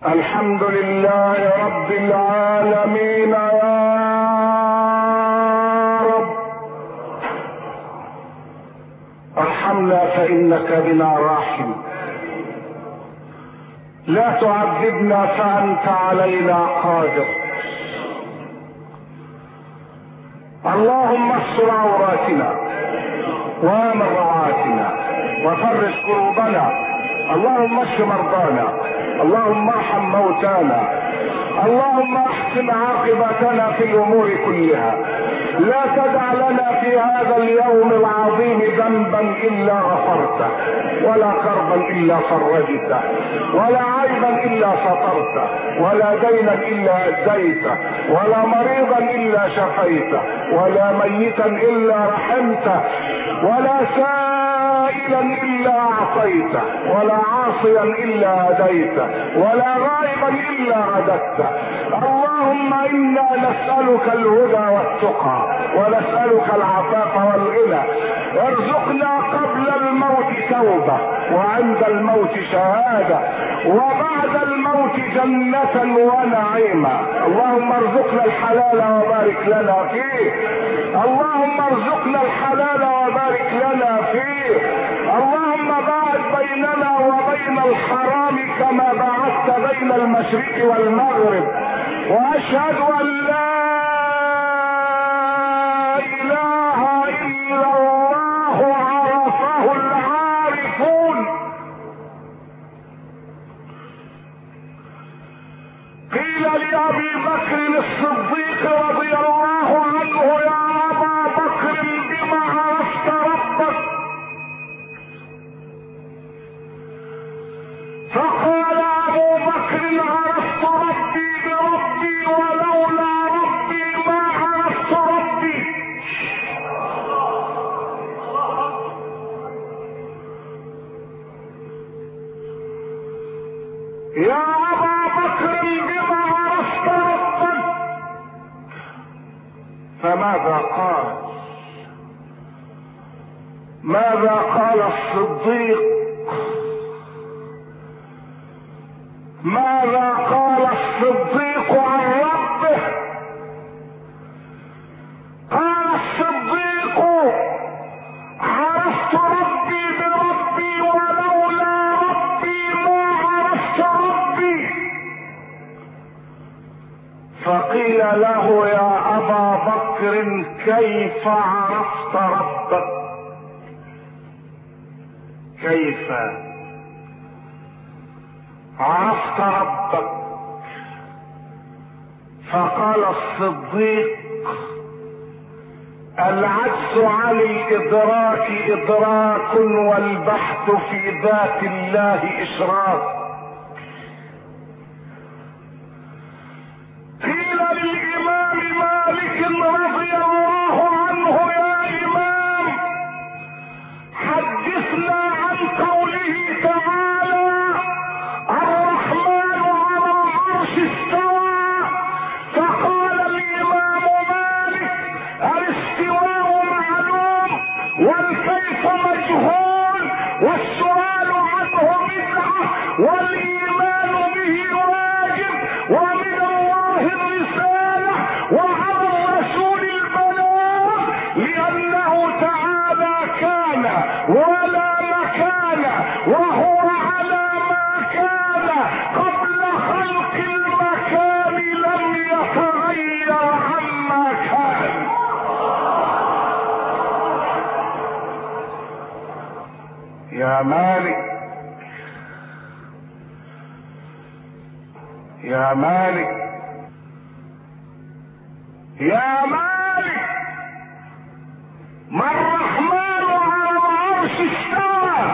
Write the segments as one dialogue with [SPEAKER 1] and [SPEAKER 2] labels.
[SPEAKER 1] الحمد لله رب العالمين يا رب، ارحمنا فإنك بنا راحم، لا تعذبنا فأنت علينا قادر. اللهم استر عوراتنا وامن روعاتنا وفرج كروبنا، اللهم اشف مرضانا، اللهم ارحم موتانا، اللهم احسن عاقبتنا في الامور كلها. لا تدع لنا في هذا اليوم العظيم ذنبا الا غفرته، ولا كربا الا فرجته، ولا عيبا الا سترته، ولا دينا الا اديته، ولا مريضا الا شفيته، ولا ميتا الا رحمته، ولا سائلا الا اعطيته، ولا عاصيا الا هديته، ولا غائبا الا رددته. اللهم انا نسألك الهدى والتقى، ونسألك العفاف والغنى. ارزقنا قبل الموت توبة، وعند الموت شهادة، وبعد الموت جنة ونعيما. اللهم ارزقنا الحلال وبارك لنا فيه، اللهم ارزقنا الحلال وبارك لنا فيه. اللهم باعد بيننا وبين الحرام كما باعدت بين المشرق والمغرب. واشهد ان لا اله الا الله عرفه العارفون. قيل لابي بكر الصديق رضي الله عنه: يا ابا بكر بما عرفت ربك؟ فقال ابو بكر: عرفت ربي بربي، ولولا ربي ما عرفت ربي. يا ابا بكر بما عرفت ربك؟ فماذا قال؟ ماذا قال الصديق؟ ماذا قال الصديق عن ربه؟ قال الصديق: عرفت ربي بربي، ولولا ربي ما عرفت ربي. فقيل له: يا ابا بكر كيف عرفت ربك؟ كيف عرفت ربك؟ فقال الصديق: العجز عن الادراك ادراك، والبحث في ذات الله اشراك. قيل للامام مالك رضي الله عنه: يا امام، حدثنا عن قوله تعالى: الرحمن على العرش استوى. فقال الامام مالك: الاستواء معلوم، والكيف مجهول، والسؤال عنه بدعة، والايمان به واجب، ومن الله الرسالة، وعلى الرسول البلاغ، لانه تعالى كان ولا مكان، وهو على ما كان قبل خلق المكان، لم يتغير عما كان. يا مالك، يا مالك، يا مالك، ما الرحمن على العرش استوى؟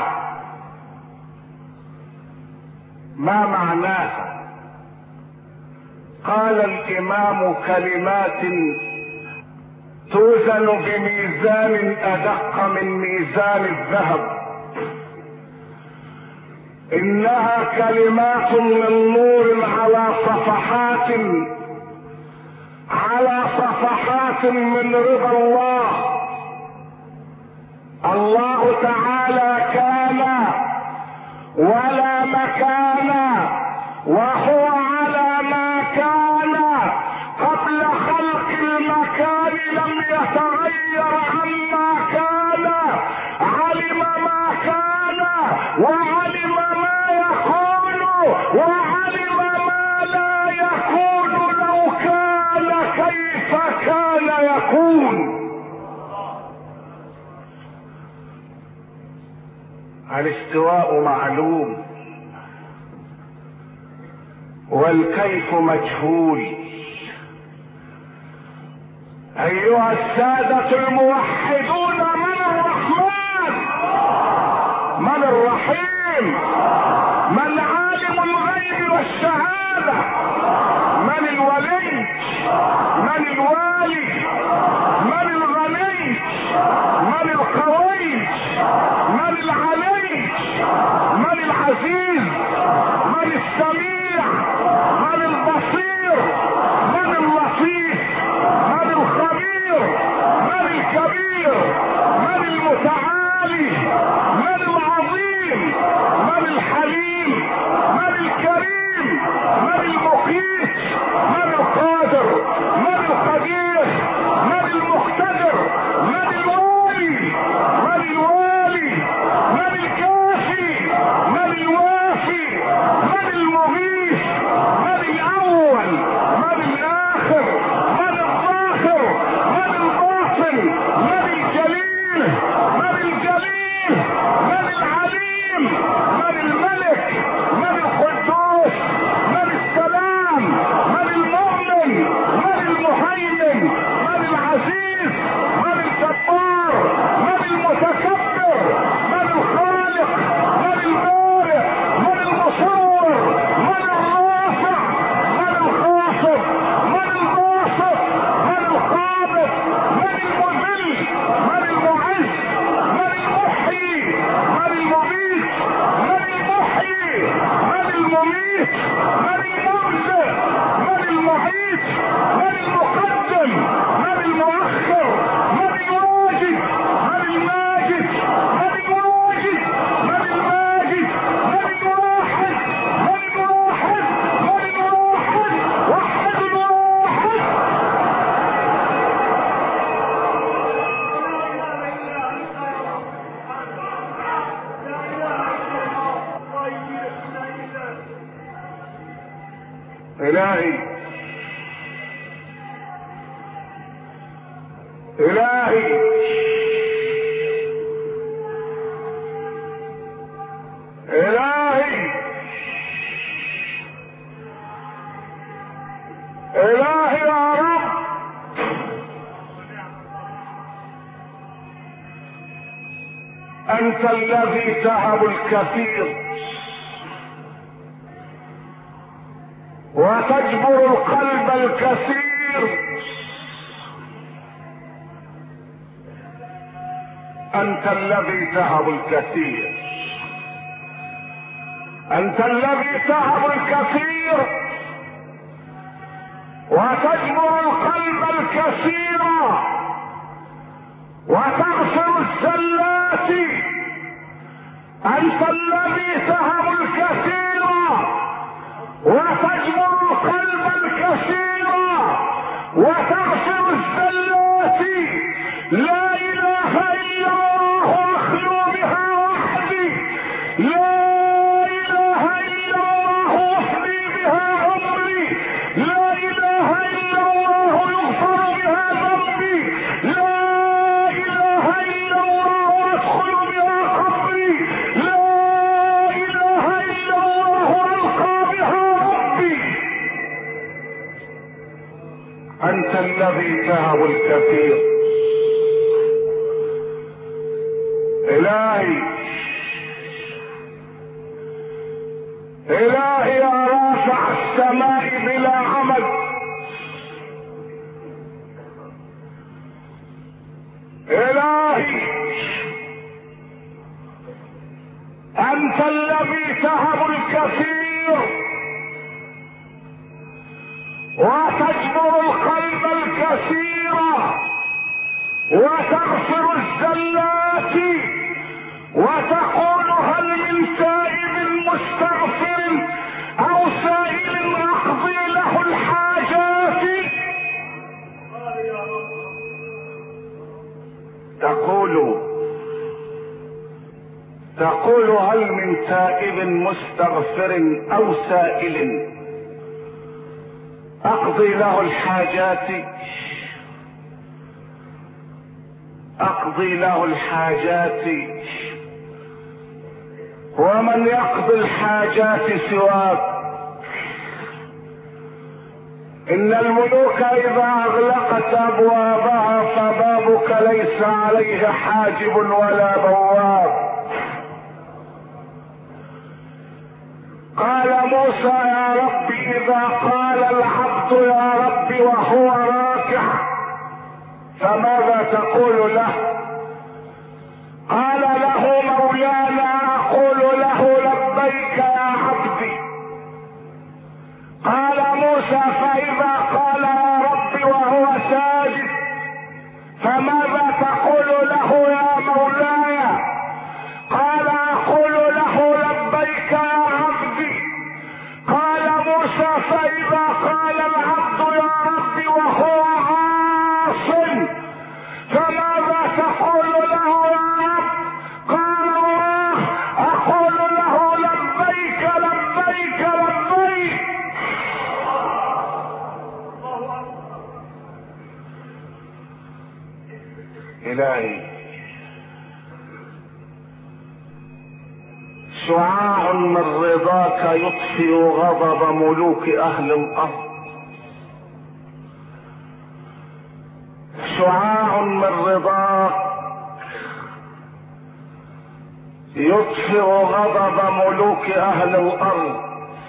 [SPEAKER 1] ما معناها؟ قال الامام: كلمات توزن بميزان ادق من ميزان الذهب، انها كلمات من نور على صفحات، على صفحات من رضا الله. الله تعالى كان ولا مكان وهو على ما كان قبل خلق المكان لم يتغير عما كان، علم ما كان وعلم ما يكون وعلم ما لا يكون، لو كان كيف كان يكون. الاستواء معلوم والكيف مجهول. ايها السادة الموحدون، من الرحمن؟ من الرحيم؟ من عالم الغيب والشهادة؟ من الولي؟ من الوالي؟ من الغني؟ من القوي؟ من العلي؟ من العزيز؟ من السميع؟ من البصير؟ من اللطيف؟ من الخبير؟ من الكبير؟ من المتعالي؟ من العظيم؟ من الحليم؟ من الكريم؟ من المقيت؟ من القادر؟ من القدير؟ من المقتدر؟ من الوالي؟ من الوالي؟ من الكافي؟ من الوافي؟ من المغيث؟ من الاول؟ من الاخر؟ من الظاهر؟ من الباطن؟ من الجليل؟ من الجليل؟ من العليم؟ من الملك؟ من القدوس؟ من السلام؟ من المؤمن؟ من المهيمن؟ من العزيز؟ من الجبار؟ من المتكبر؟ من الخالق؟ من البارئ؟ من المصور؟ من الرافع؟ من الخافض؟ من الباسط؟ من القابض؟ من المذل؟ من المعز؟ من المحيي؟ من المميت؟ من المحيي؟ من المميت؟ من المرزق؟ من المعيد؟ من المقدم؟ من المؤخر؟ من الواجد؟ من الماجد؟ من الواجد؟ من الماجد؟ من الواحد؟ من الواحد؟ من الواحد؟ وحد الواحد. إلهي إلهي إلهي إلهي يا رب، أنت الذي تهب الكثير وتجبر القلب الكثير. أنت الذي تهب الكثير، أنت الذي تهب الكثير وتجبر القلب الكثير وتغفر الزلات. أنت الذي تهب الكثير وتجبر القلب الكثير وتغفر الزلات. لا اله الا الله اخلو بها وحدي، لا اله الا الله افني بها عمري، لا اله الا الله يغفر بها ذنبي، لا اله الا الله ادخل بها قبري، لا اله الا الله القى بها ربي. انت الذي تهب الكثير. إلهي إلهي يا رافع السماء بلا عمد، إلهي أنت الذي تهب الكثير وتجبر القلب الكثير وتغفر الزلات وتقول هل من تائب مستغفر او تقول هل من تائب مستغفر او سائل اقضي له الحاجات، اقضي له الحاجات، ومن يقضي الحاجات سواك. ان الملوك اذا اغلقت ابوابها فبابك ليس عليه حاجب ولا بواب. قال موسى يا رب اذا قال العبد يا رب وهو راكع فماذا تقول له؟ قال له مولانا اقول له لبيك يا عبدي. قال موسى فاذا قال يا رب وهو ساجد فماذا تقول له يا مولاي؟ قال اقول له لبيك يا عبدي. قال موسى فاذا قال العبد يا رب وهو عاص فماذا تقول له يا رب؟ قال الله اقول له لبيك لبيك لبيك. الهي شعاع من رضاك يطفئ غضب ملوك اهل الارض، شعاع من رضاك يطفئ غضب ملوك اهل الارض،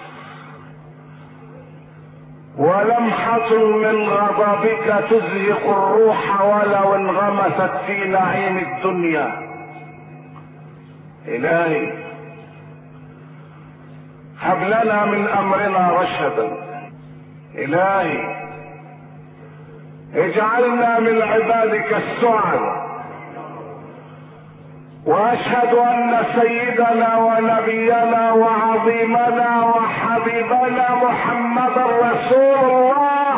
[SPEAKER 1] ولمحة من غضبك تزهق الروح ولو انغمست في نعيم الدنيا. الهي هب لنا من امرنا رشدا. الهي اجعلنا من عبادك السعد. واشهد ان سيدنا ونبينا وعظيمنا وحبيبنا محمدا رسول الله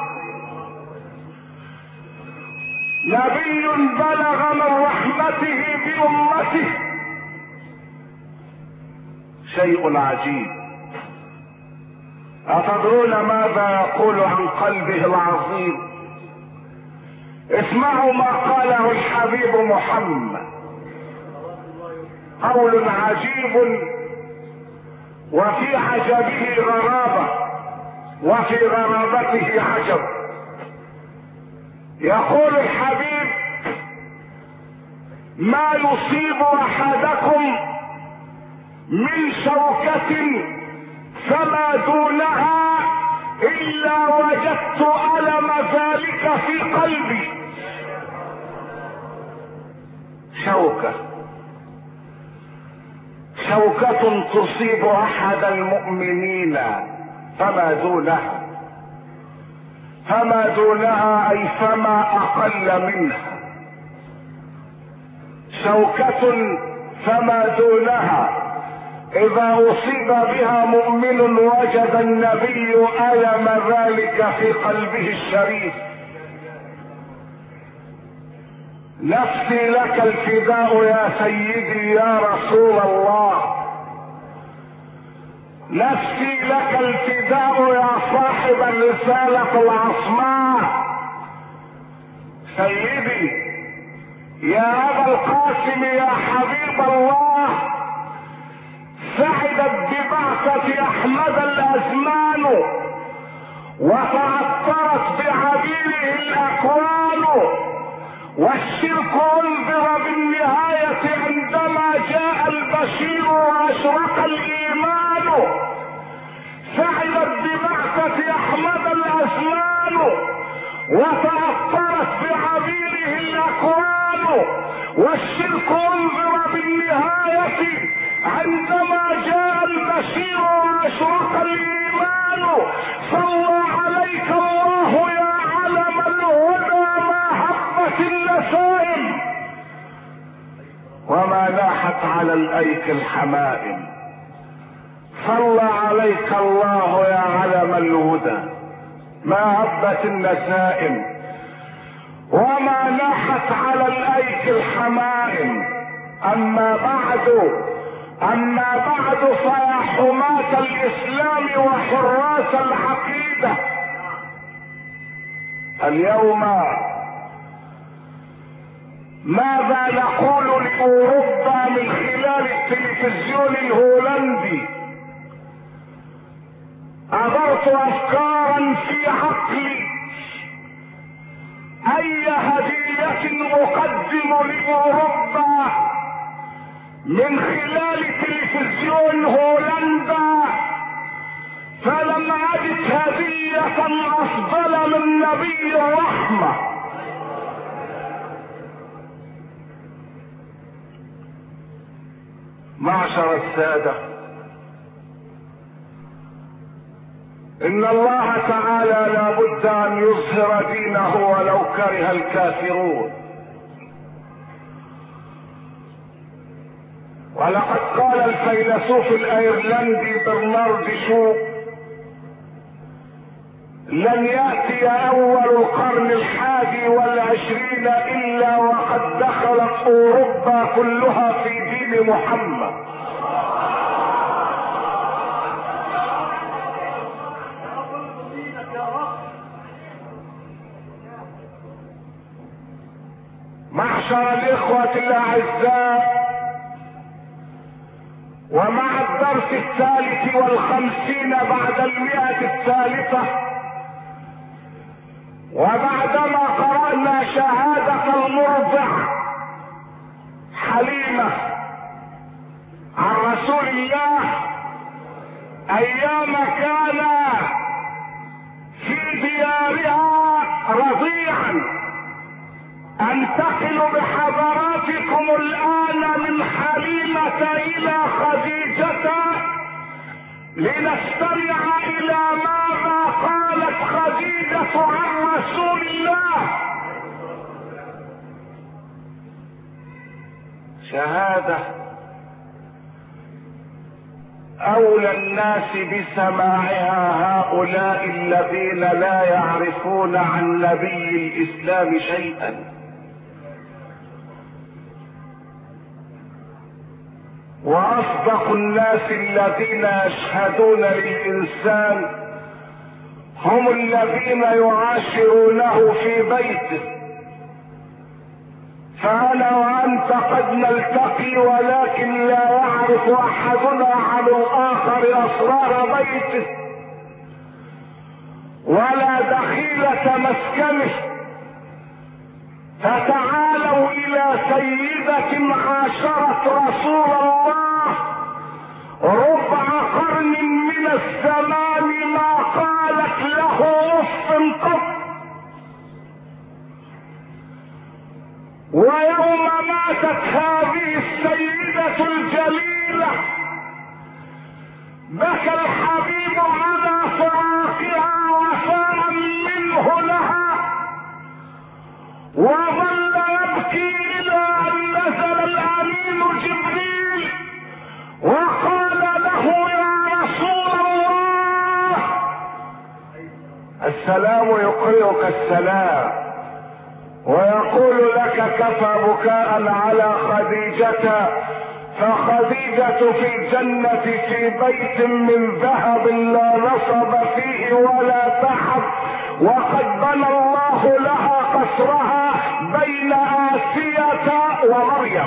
[SPEAKER 1] نبي بلغ من رحمته بامته شيء عجيب. اتدرون ماذا يقول عن قلبه العظيم؟ اسمعوا ما قاله الحبيب محمد، قول عجيب وفي عجبه غرابة وفي غرابته عجب. يقول الحبيب ما يصيب احدكم من شوكة فما دونها الا وجدت الم ذلك في قلبي. شوكة تصيب احد المؤمنين فما دونها اي فما اقل منها. شوكة فما دونها اذا اصيب بها مؤمن وجد النبي الم ذلك في قلبه الشريف. نفسي لك الفداء يا سيدي يا رسول الله، نفسي لك الفداء يا صاحب الرسالة العصماء. سيدي يا ابا القاسم يا حبيب الله، سعدت ببعثة احمد الازمان وتعطرت بعبيره الاكوان، والشرك انذر بالنهاية عندما جاء البشير واشرق الايمان. سعدت ببعثة احمد الازمان وتعطرت بعبيره الاكوان، والشرك انذر بالنهاية عندما جاء البشير واشرق الايمان. صلى عليك الله يا علم الهدى ما هبت النسائم وما لاحت على الايك الحمائم. صلى عليك الله يا علم الهدى ما هبت النسائم وما لاحت على الايك الحمائم. اما بعد اما بعد فيا حماة الاسلام وحراس العقيدة، اليوم ماذا نقول لاوروبا من خلال التلفزيون الهولندي؟ أدرت افكارا في عقلي، اي هدية اقدم لاوروبا من خلال تلفزيون هولندا، فلم اجد هدية افضل من نبي الرحمة. معشر السادة، ان الله تعالى لا بد ان يظهر دينه ولو كره الكافرون، ولقد قال الفيلسوف الايرلندي برنارد شو: لن يأتي اول القرن 21 الا وقد دخلت اوروبا كلها في دين محمد. معشر الاخوة الاعزاء، ومع الدرس 53 بعد 100 وبعدما قرأنا شهادة المرضع حليمة عن رسول الله ايام كان في ديارها رضيعا، انتقل بحضراتكم الان من حليمة الى خديجة لنستمع الى ماذا قالت خديجة عن رسول الله. شهادة اولى الناس بسماعها هؤلاء الذين لا يعرفون عن نبي الاسلام شيئا، واصدق الناس الذين يشهدون للانسان هم الذين يعاشرونه في بيته. فانا وانت قد نلتقي ولكن لا يعرف احدنا عن الاخر اسرار بيته ولا دخيلة مسكنه. فتعالوا الى سيدة عاشرت رسول الله ربع قرن من الزمان ما قالت له اف قط، ويوم ماتت هذه السيدة الجليلة بكى الحبيب على فراقها وفاء منه لها، وظل يبكي الى ان نزل الامين جبريل وقال له يا رسول الله السلام يقرئك السلام، ويقول لك كفى بكاء على خديجة، فخديجة في الجنة في بيت من ذهب لا نصب فيه ولا تعب، وقد بنى الله لها قصرها بين آسية ومريم.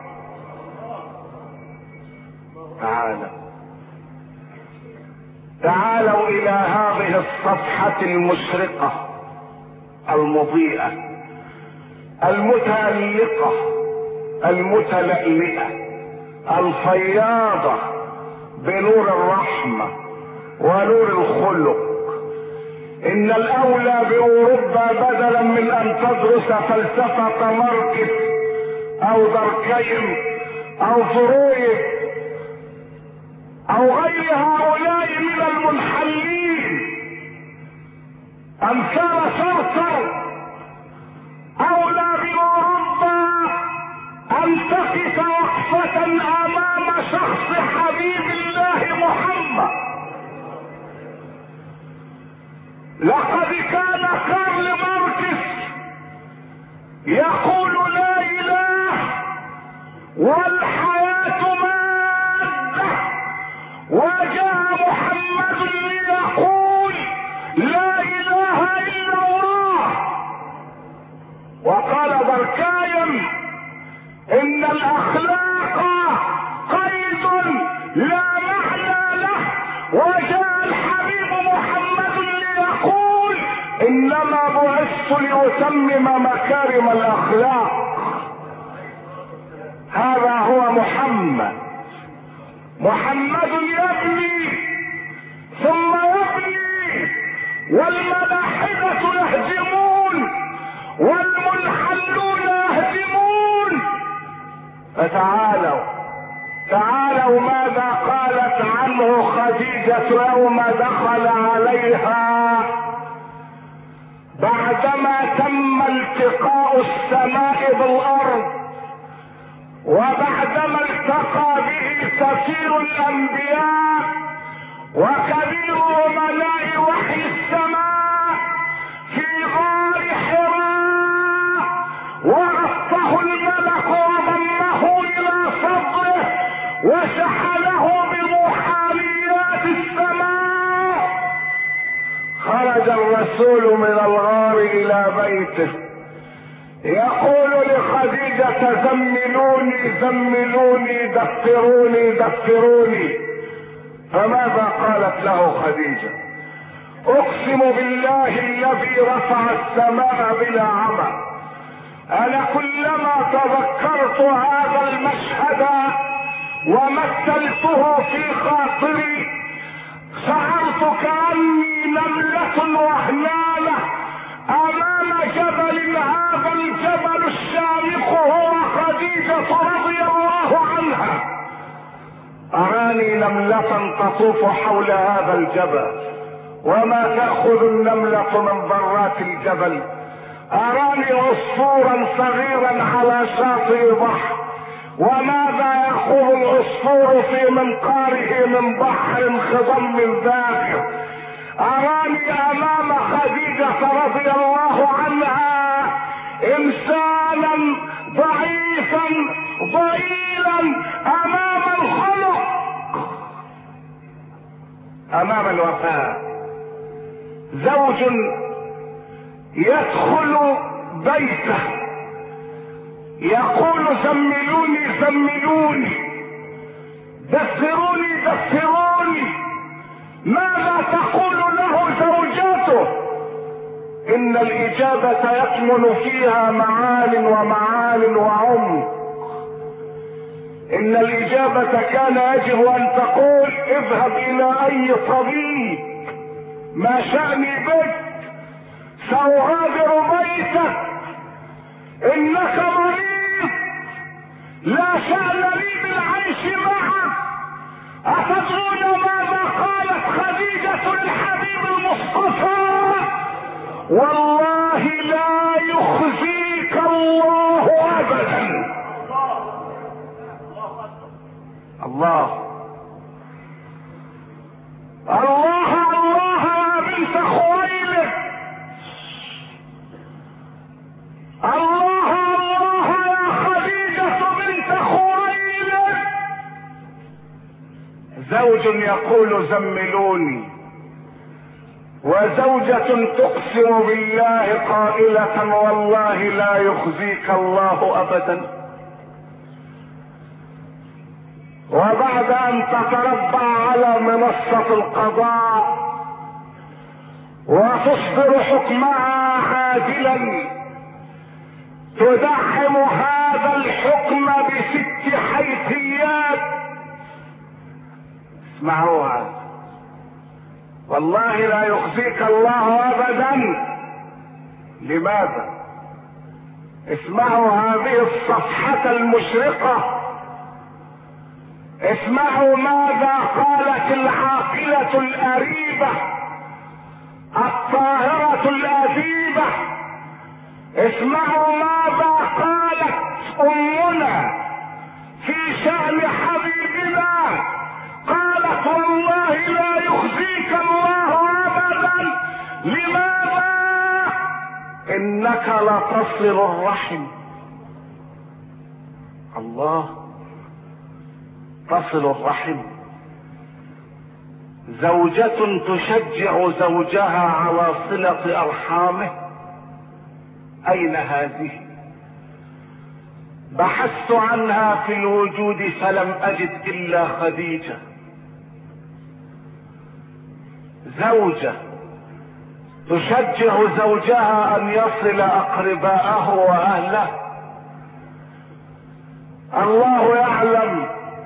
[SPEAKER 1] تعالوا الى هذه الصفحة المشرقة المضيئة المتألقة المتلألئة الفياضة بنور الرحمة ونور الخلق. ان الاولى باوروبا بدلا من ان تدرس فلسفة ماركس او داركايم او فرويد او غير هؤلاء من المنحلين امثال سارتر، اولى باوروبا ان تقف وقفة امام شخص حبيب الله محمد. لقد كان كارل ماركس يقول لا اله والحياة مات وجاء محمد ليقول لا اله الا الله. وقال بركايم ان الاخلاق قيد لا معنى له. وجاء الحبيب محمد ليقول انما بعثت لاتمم مكارم الاخلاق. هذا هو محمد. محمد يبني ثم يبني، والملاحدة يهدمون والمنحلون يهدمون. فتعالوا ماذا قالت عنه خديجة يوم دخل عليها بعدما تم التقاء السماء بالارض، وبعدما التقى به سفير الانبياء وكبير امناء وحي السماء في غار حراء، وغطه الملك وضمه الى صدره وشحنه بروحانيات السماء. خرج الرسول من الغار الى بيته يقول لخديجة زملوني زملوني دفروني دفروني. فماذا قالت له خديجة؟ اقسم بالله الذي رفع السماء بلا عمى، انا كلما تذكرت هذا المشهد ومثلته في خاطري شعرت كأني نملة وهنانة امام جبل، هذا الجبل الشامخ هو خديجة رضي الله عنها. اراني نملة تطوف حول هذا الجبل، وما تأخذ النملة من ذرات الجبل. اراني عصفورا صغيرا على شاطئ بحر، وماذا يأخذ العصفور في منقاره من بحر خضم ذاكر. اراني امام خديجة رضي الله عنها انسانا ضعيفا ضئيلا امام الخلق، امام الوفاة. زوج يدخل بيته يقول زملوني زملوني دثروني دثروني. ماذا تقول له زوجته؟ ان الاجابة يكمن فيها معان ومعان وعمق. ان الاجابة كان يجب ان تقول اذهب الى اي طبيب، ما شأني بك، سأغادر بيتك، انك مريض، لا شأن لي بالعيش معك. أتدرون ماذا قالت خديجة للحبيب المصطفى؟ والله لا يخزيك الله أبدا. الله الله الله يا بنت خويلد، الله الله يا خديجة بنت خويلد. زوج يقول زملوني، وزوجة تقسم بالله قائلة والله لا يخزيك الله أبدا. وبعد أن تتربع على منصة القضاء وتصدر حكمها عادلا، تدعم هذا الحكم ب6 حيثيات. اسمعوها، والله لا يخزيك الله ابدا. لماذا؟ اسمعوا هذه الصفحة المشرقة، اسمعوا ماذا قالت العاقلة الأريبة الطاهرة الأديبة، اسمعوا ماذا قالت أمنا في شأن حبيبنا. قالت والله لا يخزيك الله أبدا. لماذا؟ إنك لتصل الرحم. الله، تصل الرحم زوجة تشجع زوجها على صلة ارحامه، اين هذه؟ بحثت عنها في الوجود فلم اجد الا خديجة. زوجة تشجع زوجها ان يصل اقرباءه واهله. الله يعلم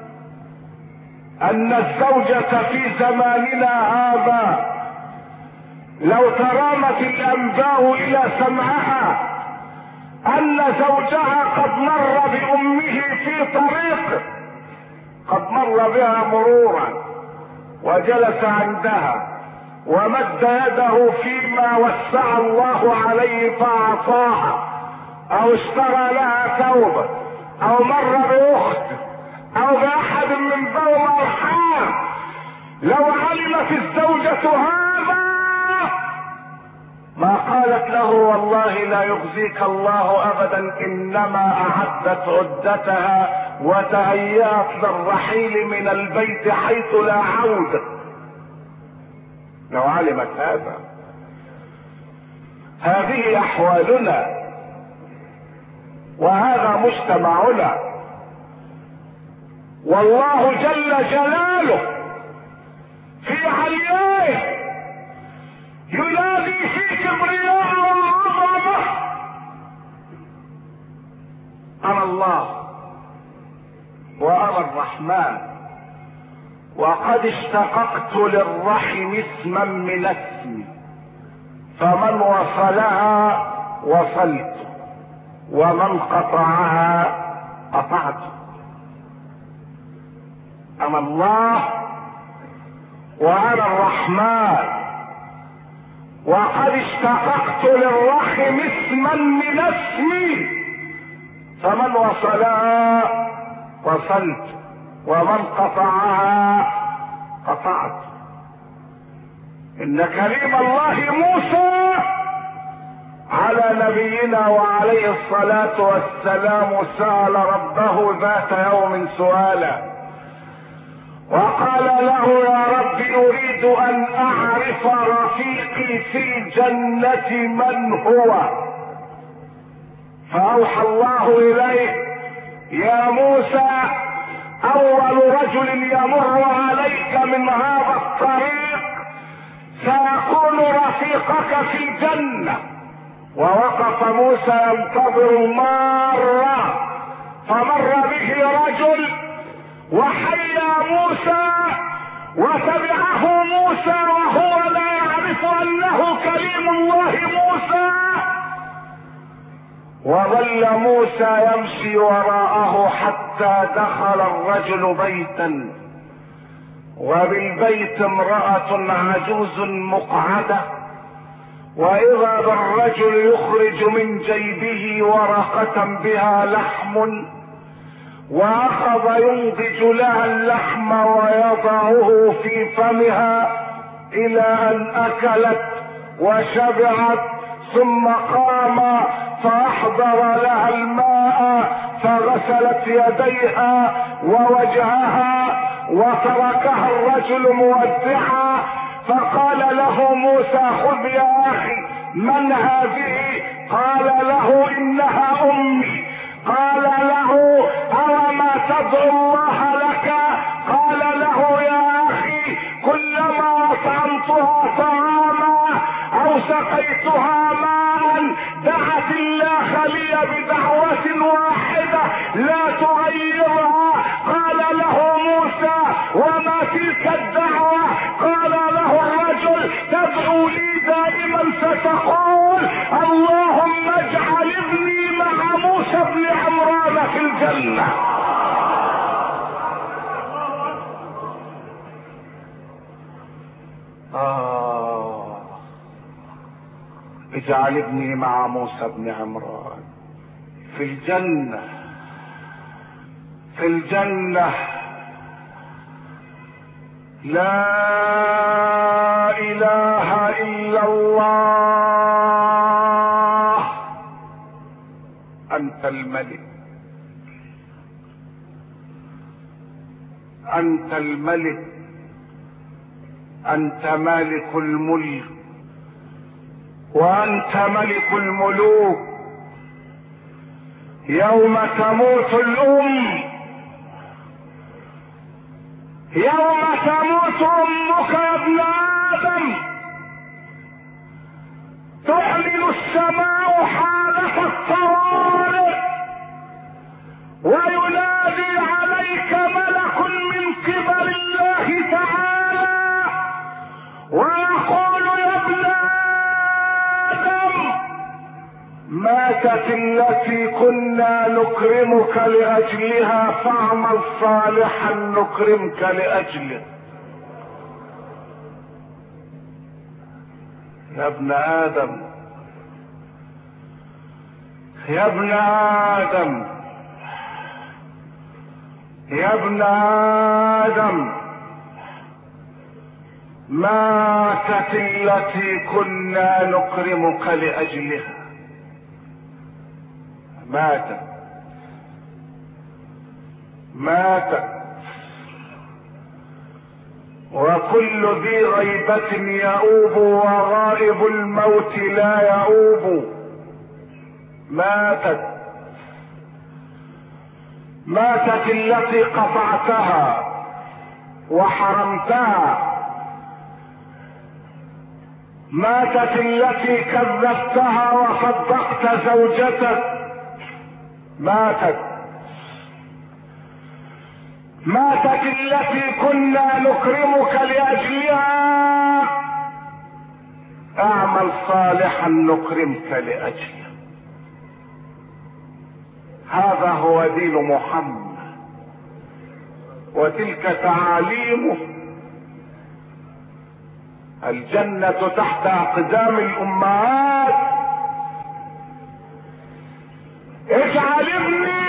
[SPEAKER 1] ان الزوجة في زماننا هذا لو ترامت الانباء الى سمعها ان زوجها قد مر بامه في طريق، قد مر بها مرورا وجلس عندها ومد يده فيما وسع الله عليه فاعطاها، او اشترى لها ثوبا، او مر باخت، او باحد من ذوي الارحام، لو علمت الزوجة هذا ما قالت له والله لا يخزيك الله ابدا، انما اعدت عدتها وتهيأت للرحيل من البيت حيث لا عودة. لو علمت هذا. هذه احوالنا وهذا مجتمعنا، والله جل جلاله في عليائه ينادي في كبرياء وعظمه: انا الله وانا الرحمن، وقد اشتققت للرحم اسما من اسمي، فمن وصلها وصلت ومن قطعها قطعت. انا الله وانا الرحمن، وقد اشتققت للرحم اسما من اسمي، فمن وصلها وصلت ومن قطعها قطعت. ان كريم الله موسى على نبينا وعليه الصلاة والسلام سأل ربه ذات يوم سؤالا وقال له: يا رب اريد ان اعرف رفيقي في الجنة من هو. فاوحى الله اليه: يا موسى، اول رجل يمر عليك من هذا الطريق سيكون رفيقك في الجنة. ووقف موسى ينتظر المارة، فمر به رجل وحيا موسى وتبعه موسى وهو لا يعرف انه كليم الله موسى، وظل موسى يمشي وراءه حتى دخل الرجل بيتا، وبالبيت امرأة عجوز مقعدة، واذا بالرجل يخرج من جيبه ورقة بها لحم، واخذ ينضج لها اللحم ويضعه في فمها الى ان اكلت وشبعت، ثم قام فاحضر لها الماء فغسلت يديها ووجهها وتركها الرجل مودعا. فقال له موسى: خذ يا اخي، من هذه؟ قال له: انها امي. قال له: اوما تدعو الله لك؟ قال له: يا اخي، كلما اطعمتها طعاما او سقيتها ماء دعت الله لي بدعوة واحدة لا تغيرها. قال له موسى: وما تلك الدعوة؟ قال له الرجل: تدعو لي دائما ستقول اللهم اجعل ابني مع موسى بن عمران في الجنة. اجعل ابني مع موسى بن عمران في الجنة، في الجنة. لا اله الا الله. انت الملك، انت الملك انت مالك الملك وانت ملك الملوك. يوم تموت الام، يوم تموت امك يا ابن ادم تعلن السماء حالة الطوارئ وينادي عليك ملك من قبل الله تعالى ويقول يا ابن آدم ماتت التي كنا نكرمك لأجلها فاعمل صالحا نكرمك لأجله. يا ابن آدم، يا ابن آدم، يا ابن آدم، ماتت التي كنا نكرمك لأجلها. ماتت ماتت. وكل ذي غيبة يؤوب وغائب الموت لا يؤوب. ماتت ماتت التي قطعتها وحرمتها. ماتت التي كذبتها وصدقت زوجتك. ماتت ماتت التي كنا نكرمك لأجلها اعمل صالحا نكرمك لأجله. هذا هو دين محمد وتلك تعاليمه. الجنة تحت أقدام الأمهات. اجعل ابني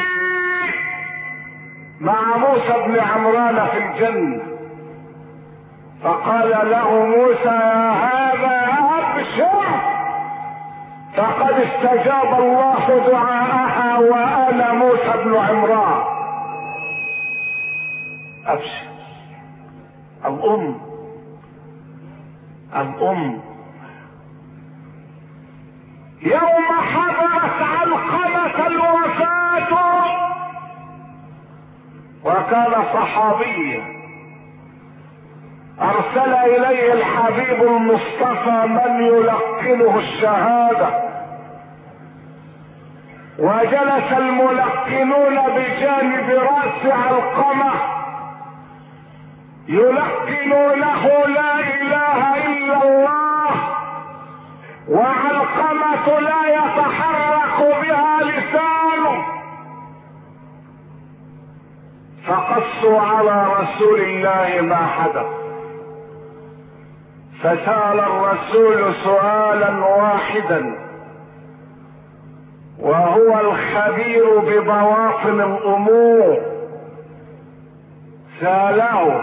[SPEAKER 1] مع موسى بن عمران في الجنة. فقال له موسى يا هذا أبشر فقد استجاب الله دعاءها وأنا موسى بن عمران. أبشر. الأم يوم حضرت علقمة الوفاة وكان صحابيا ارسل اليه الحبيب المصطفى من يلقنه الشهادة وجلس الملقنون بجانب رأس علقمة يلقنونه لا اله الا الله وعلقمة لا يتحرك بها لسانه. فقصوا على رسول الله ما حدث فسأل الرسول سؤالا واحدا وهو الخبير ببواطن الامور. سأله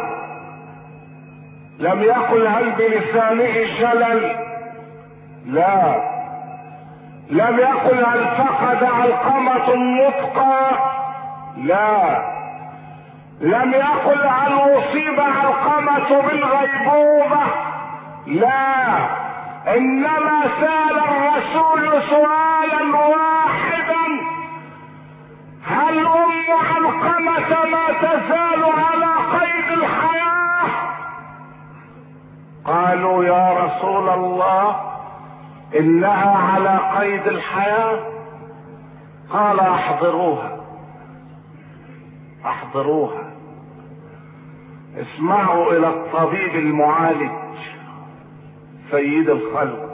[SPEAKER 1] لم يقل هل بلسانه شلل، لا. لم يقل هل فقد علقمة النطق، لا. لم يقل هل اصيب علقمة بالغيبوبة، لا. انما سأل الرسول سؤالا واحدا هل ام علقمة ما تزال على قيد الحياة؟ قالوا يا رسول الله انها على قيد الحياة. قال احضروها احضروها. اسمعوا الى الطبيب المعالج سيد الخلق،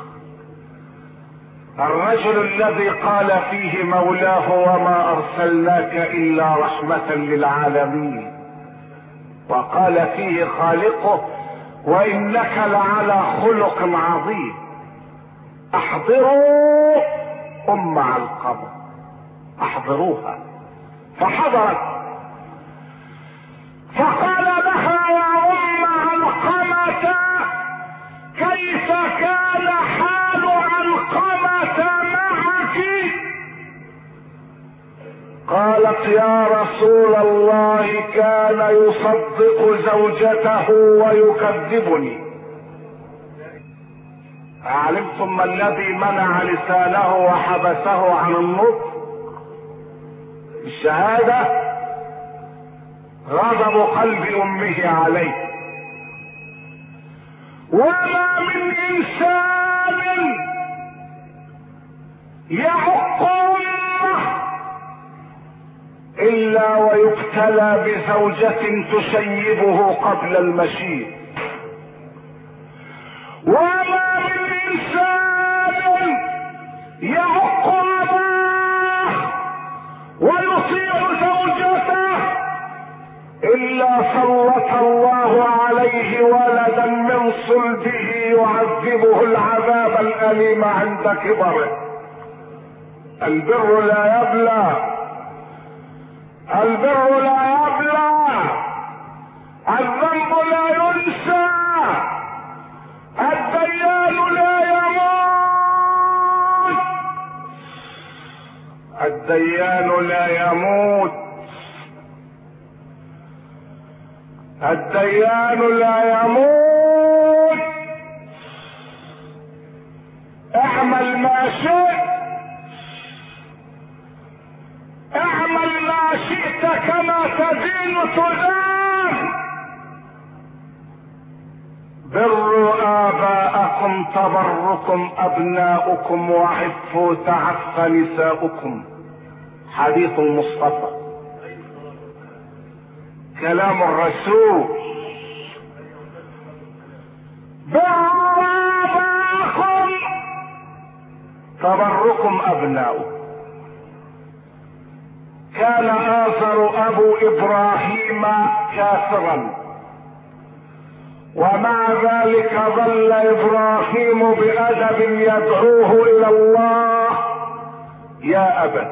[SPEAKER 1] الرجل الذي قال فيه مولاه وما ارسلناك الا رحمة للعالمين، وقال فيه خالقه وانك لعلى خلق عظيم. احضروا ام علقمة، احضروها. فحضرت فقال لها يا ام علقمة كيف كان حال علقمة معك؟ قالت قالت يا رسول الله كان يصدق زوجته ويكذبني. علمتم ما الذي منع لسانه وحبسه عن النطق؟ الشهادة، غضب قلب امه عليه. وما من انسان يعق امه الا ويبتلى بزوجة تشيبه قبل المشيب. وما من انسان يعق اباه ويطيع زوجته الا سلط الله عليه ولدا من صلبه يعذبه العذاب الاليم عند كبره. البر لا يبلى، البر لا يبلى، الذنب لا ينسى، الديان لا يموت، الديان لا يموت، الديان لا يموت. اعمل ما شئت، اعمل ما شئت كما تدين تدان. بروا آباءكم تبركم أبناؤكم وعفوا تعف نساؤكم. حديث المصطفى، كلام الرسول. بروا آباءكم تبركم أبناؤكم. كان آزر أبو إبراهيم كافرا، ومع ذلك ظل إبراهيم بأدب يدعوه إلى الله. يا أبت،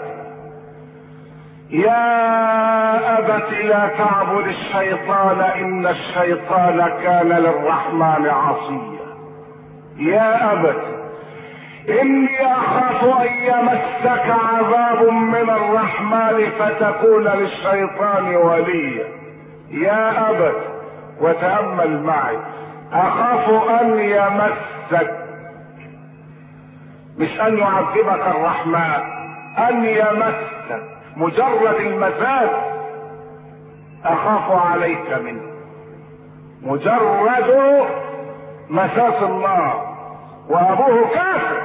[SPEAKER 1] يا أبت لا تعبد الشيطان إن الشيطان كان للرحمن عصيا. يا أبت إني أخاف أن يمسك عذاب من الرحمن فتكون للشيطان وليا. يا أبت، وتأمل معي، أخاف أن يمسك، مش أن يعذبك الرحمن، أن يمسك، مجرد المساس أخاف عليك منه، مجرد مساس النار، وأبوه كافر.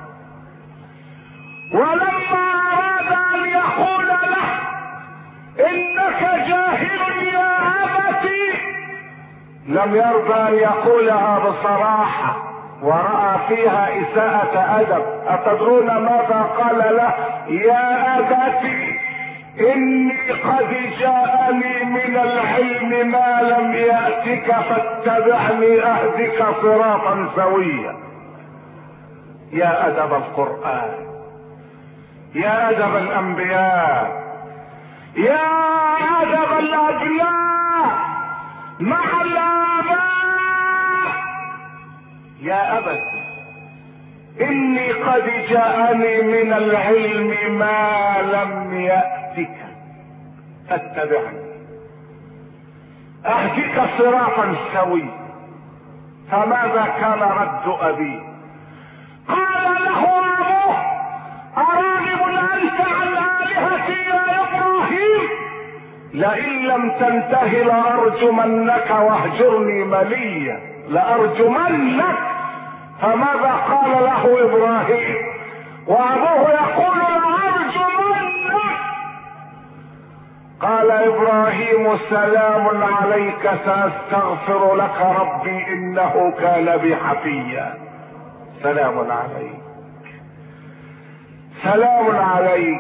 [SPEAKER 1] ولما أراد أن يقول له إنك جاهل يا أبتي لم يرضى أن يقولها بصراحة، ورأى فيها إساءة أدب. أتدرون ماذا قال له؟ يا أبتي إني قد جاءني من العلم ما لم يأتك فاتبعني أهدك صراطا سويا. يا أدب القرآن، يا أدب الأنبياء، يا أدب الأبناء مع الآباء. يا أبت إني قد جاءني من العلم ما لم يأتك فاتبعني أهدك صراطا سويا. فماذا كان رد أبيه؟ قال له أبوه أراغب أنت عن آلهتي يا إبراهيم؟ لئن لم تنته لأرجمنك واهجرني مليا، لأرجمنك. فماذا قال له إبراهيم وأبوه يقول لأرجمنك؟ قال إبراهيم سلام عليك سأستغفر لك ربي إنه كان بي حفيا. سلام عليك، سلام عليك.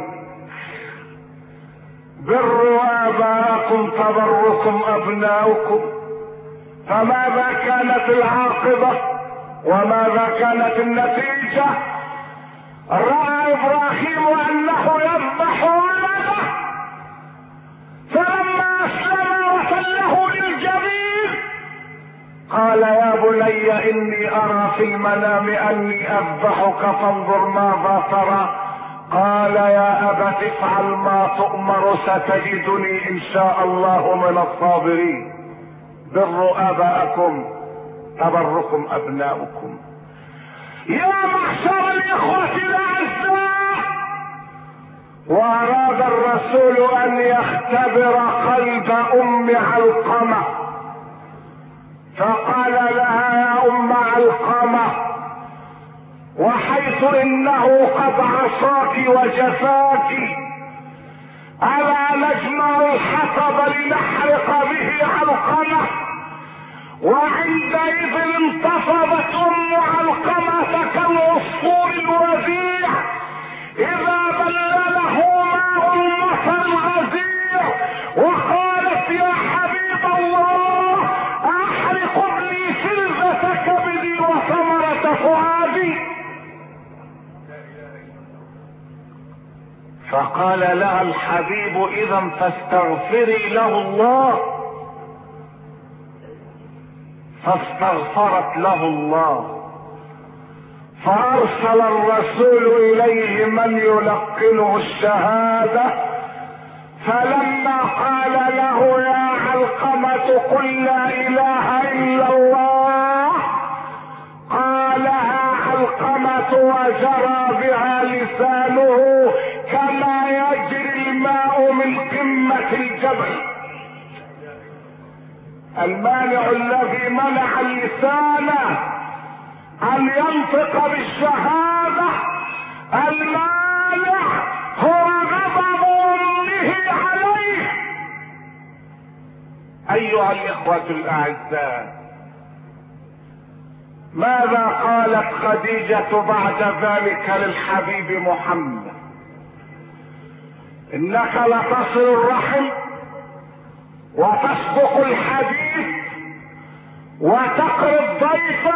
[SPEAKER 1] بروا آباءكم تبركم أبناؤكم. فماذا كانت العاقبة وماذا كانت النتيجة؟ رأى إبراهيم أنه يذبح ولده، فلما أسلم وسله للجبين قال يا بني إني أرى في المنام أني أذبحك فانظر ماذا ترى. قال يا أبت افعل ما تؤمر ستجدني إن شاء الله من الصابرين. بروا آباءكم تبركم أبناؤكم. يا معشر الإخوة الأعزاء، وأراد الرسول أن يختبر قلب أم علقمة، فقال لها يا أم علقمة، وحيث إنه قد عصاك وجفاك ألا نجمع الحطب لنحرق به علقمة؟ وعندئذ انتفضت أم علقمة كالعصفور الوديع إذا بلله ماء المطر الغزير، وقالت يا حبيب الله أحرق ابني فلذة كبدي وثمرة فؤادي. فقال لها الحبيب إذا فاستغفري له الله، فاستغفرت له الله، فارسل الرسول اليه من يلقنه الشهادة، فلما قال له يا علقمة قل لا اله الا الله قالها علقمة وجرى بها لسانه كما يجري الماء من قمة الجبل. المانع الذي منع اللسان ان ينطق بالشهادة، المانع هو غضب امه عليه. ايها الاخوة الاعزاء، ماذا قالت خديجة بعد ذلك للحبيب محمد؟ انك لتصل الرحم وتصدق الحديث وتقري الضيف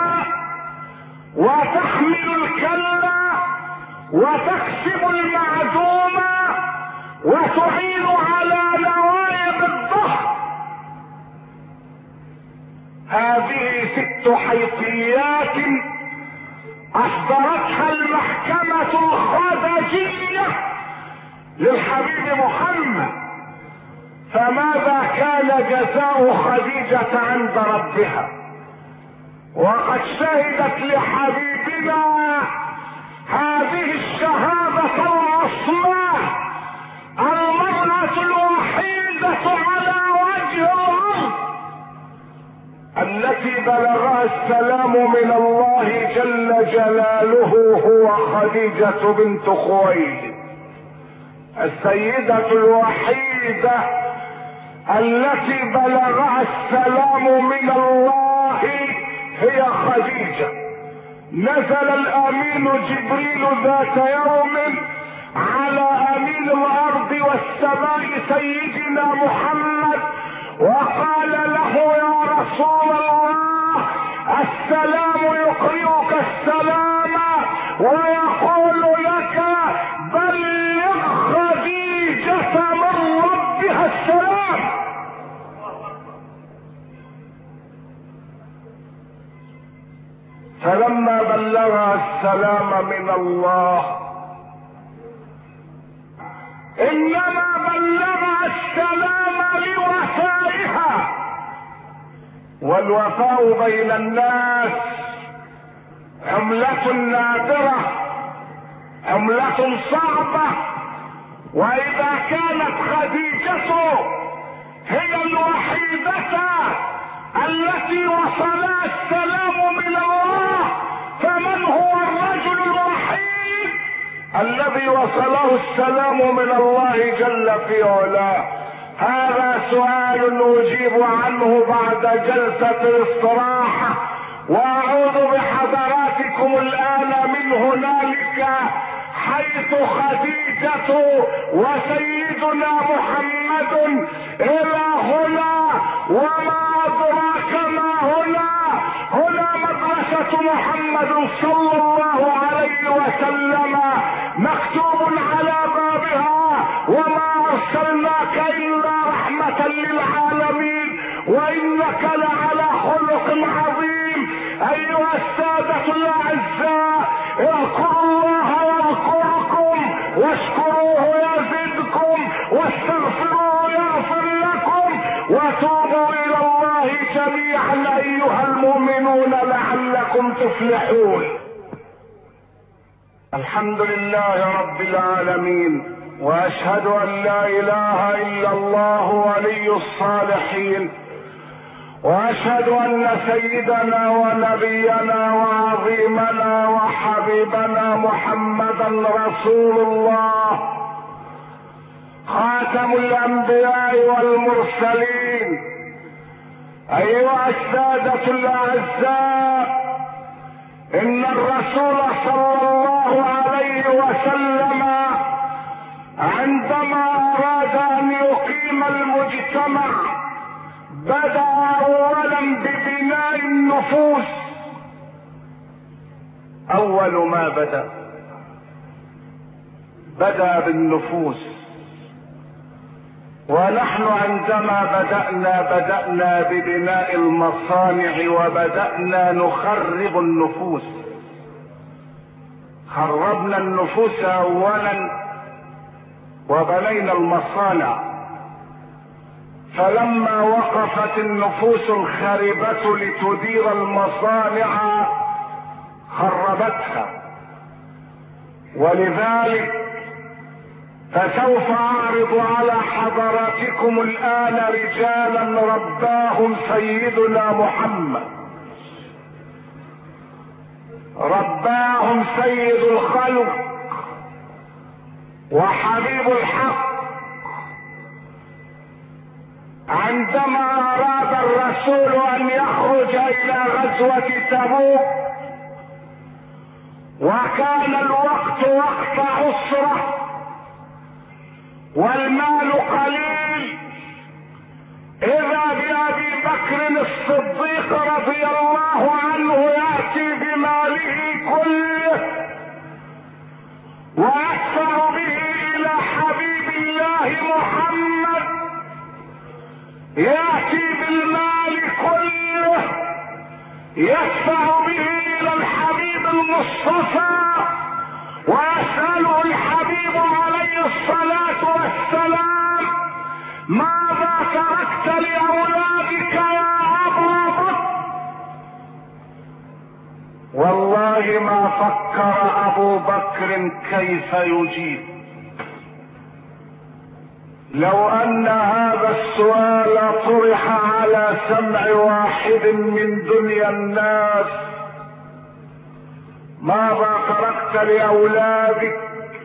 [SPEAKER 1] وتحمل الكلة وتكسب المعدوم وتعين على نوائب الظهر. هذه 6 حيثيات اصدرتها المحكمة الخزرجية للحبيب محمد. فماذا كان جزاء خديجة عند ربها؟ وقد شهدت لحبيبنا هذه الشهادة العظمى، المرأة الوحيدة على وجه الأرض التي بلغها السلام من الله جل جلاله هو خديجة بنت خويلد. السيدة الوحيدة التي بلغها السلام من الله هي خديجة. نزل الامين جبريل ذات يوم على امين الارض والسماء سيدنا محمد وقال له يا رسول الله السلام يقرئك السلام ويقول لك بلغ خديجة من ربها السلام. فلما بلغها السلام من الله انما بلغها السلام لوفائها، والوفاء بين الناس عملة نادرة، عملة صعبة. واذا كانت خديجة هي الوحيدة التي وصلها السلام من الله، فمن هو الرجل الوحيد الذي وصله السلام من الله جل في علاه؟ هذا سؤال نجيب عنه بعد جلسة الاستراحة، واعود بحضراتكم الان من هنالك حيث خديجة وسيدنا محمد الى هنا. وما ادراك ما هنا؟ هنا مدرسة محمد صلى الله عليه وسلم مكتوب على بابها وما ارسلناك الا رحمة للعالمين وانك لعلى خلق عظيم. ايها السادة الاعزاء، اذكروا الله يذكركم واشكروه يزدكم واستغفروه يغفر لكم وتوبوا الى الله جميعا ايها المؤمنون لعلكم تفلحون. الحمد لله رب العالمين، واشهد ان لا اله الا الله ولي الصالحين، واشهد ان سيدنا ونبينا وعظيمنا وحبيبنا محمدا رسول الله خاتم الانبياء والمرسلين. ايها السادة الاعزاء، ان الرسول صلى الله عليه وسلم عندما اراد ان يقيم المجتمع بدأ اولا ببناء النفوس. اول ما بدأ بالنفوس، ونحن عندما بدأنا ببناء المصانع وبدأنا نخرب النفوس. خربنا النفوس اولا وبنينا المصانع، فلما وقفت النفوس الخاربة لتدير المصانع خربتها. ولذلك فسوف اعرض على حضراتكم الان رجالا رباهم سيدنا محمد، رباهم سيد الخلق وحبيب الحق. عندما اراد الرسول ان يخرج الى غزوة تبوك وكان الوقت وقت عسرة والمال قليل، اذا بأبي بكر الصديق رضي الله عنه يأتي بماله كله ويدفع به الى حبيب الله محمد، يأتي بالمال كله يدفع به الى الحبيب المصطفى ويسأله الحبيب عليه الصلاة والسلام: ماذا تركت لأولادك يا أبا بكر؟ والله ما فكر أبو بكر كيف يجيب. لو أن هذا السؤال طرح على سمع واحد من دنيا الناس: ماذا تركت لأولادك؟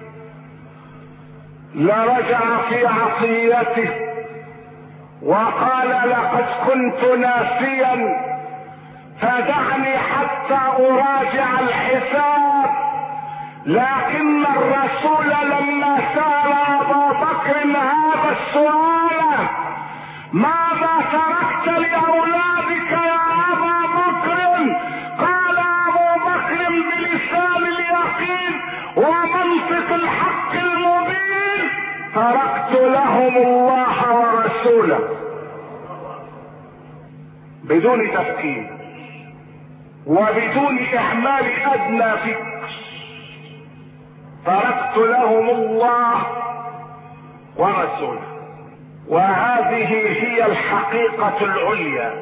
[SPEAKER 1] لرجع في عطيته وقال: لقد كنت ناسيا فدعني حتى أراجع الحساب. لكن الرسول لما سأل أبا بكر هذا السؤال: ماذا تركت لأولادك يا أبا بكر؟ قال أبو بكر بلسان اليقين ومنطق الحق المبين: تركت لهم الله ورسوله. بدون تفكير وبدون إعمال أدنى فكر، تركت لهم الله ورسوله. وهذه هي الحقيقة العليا.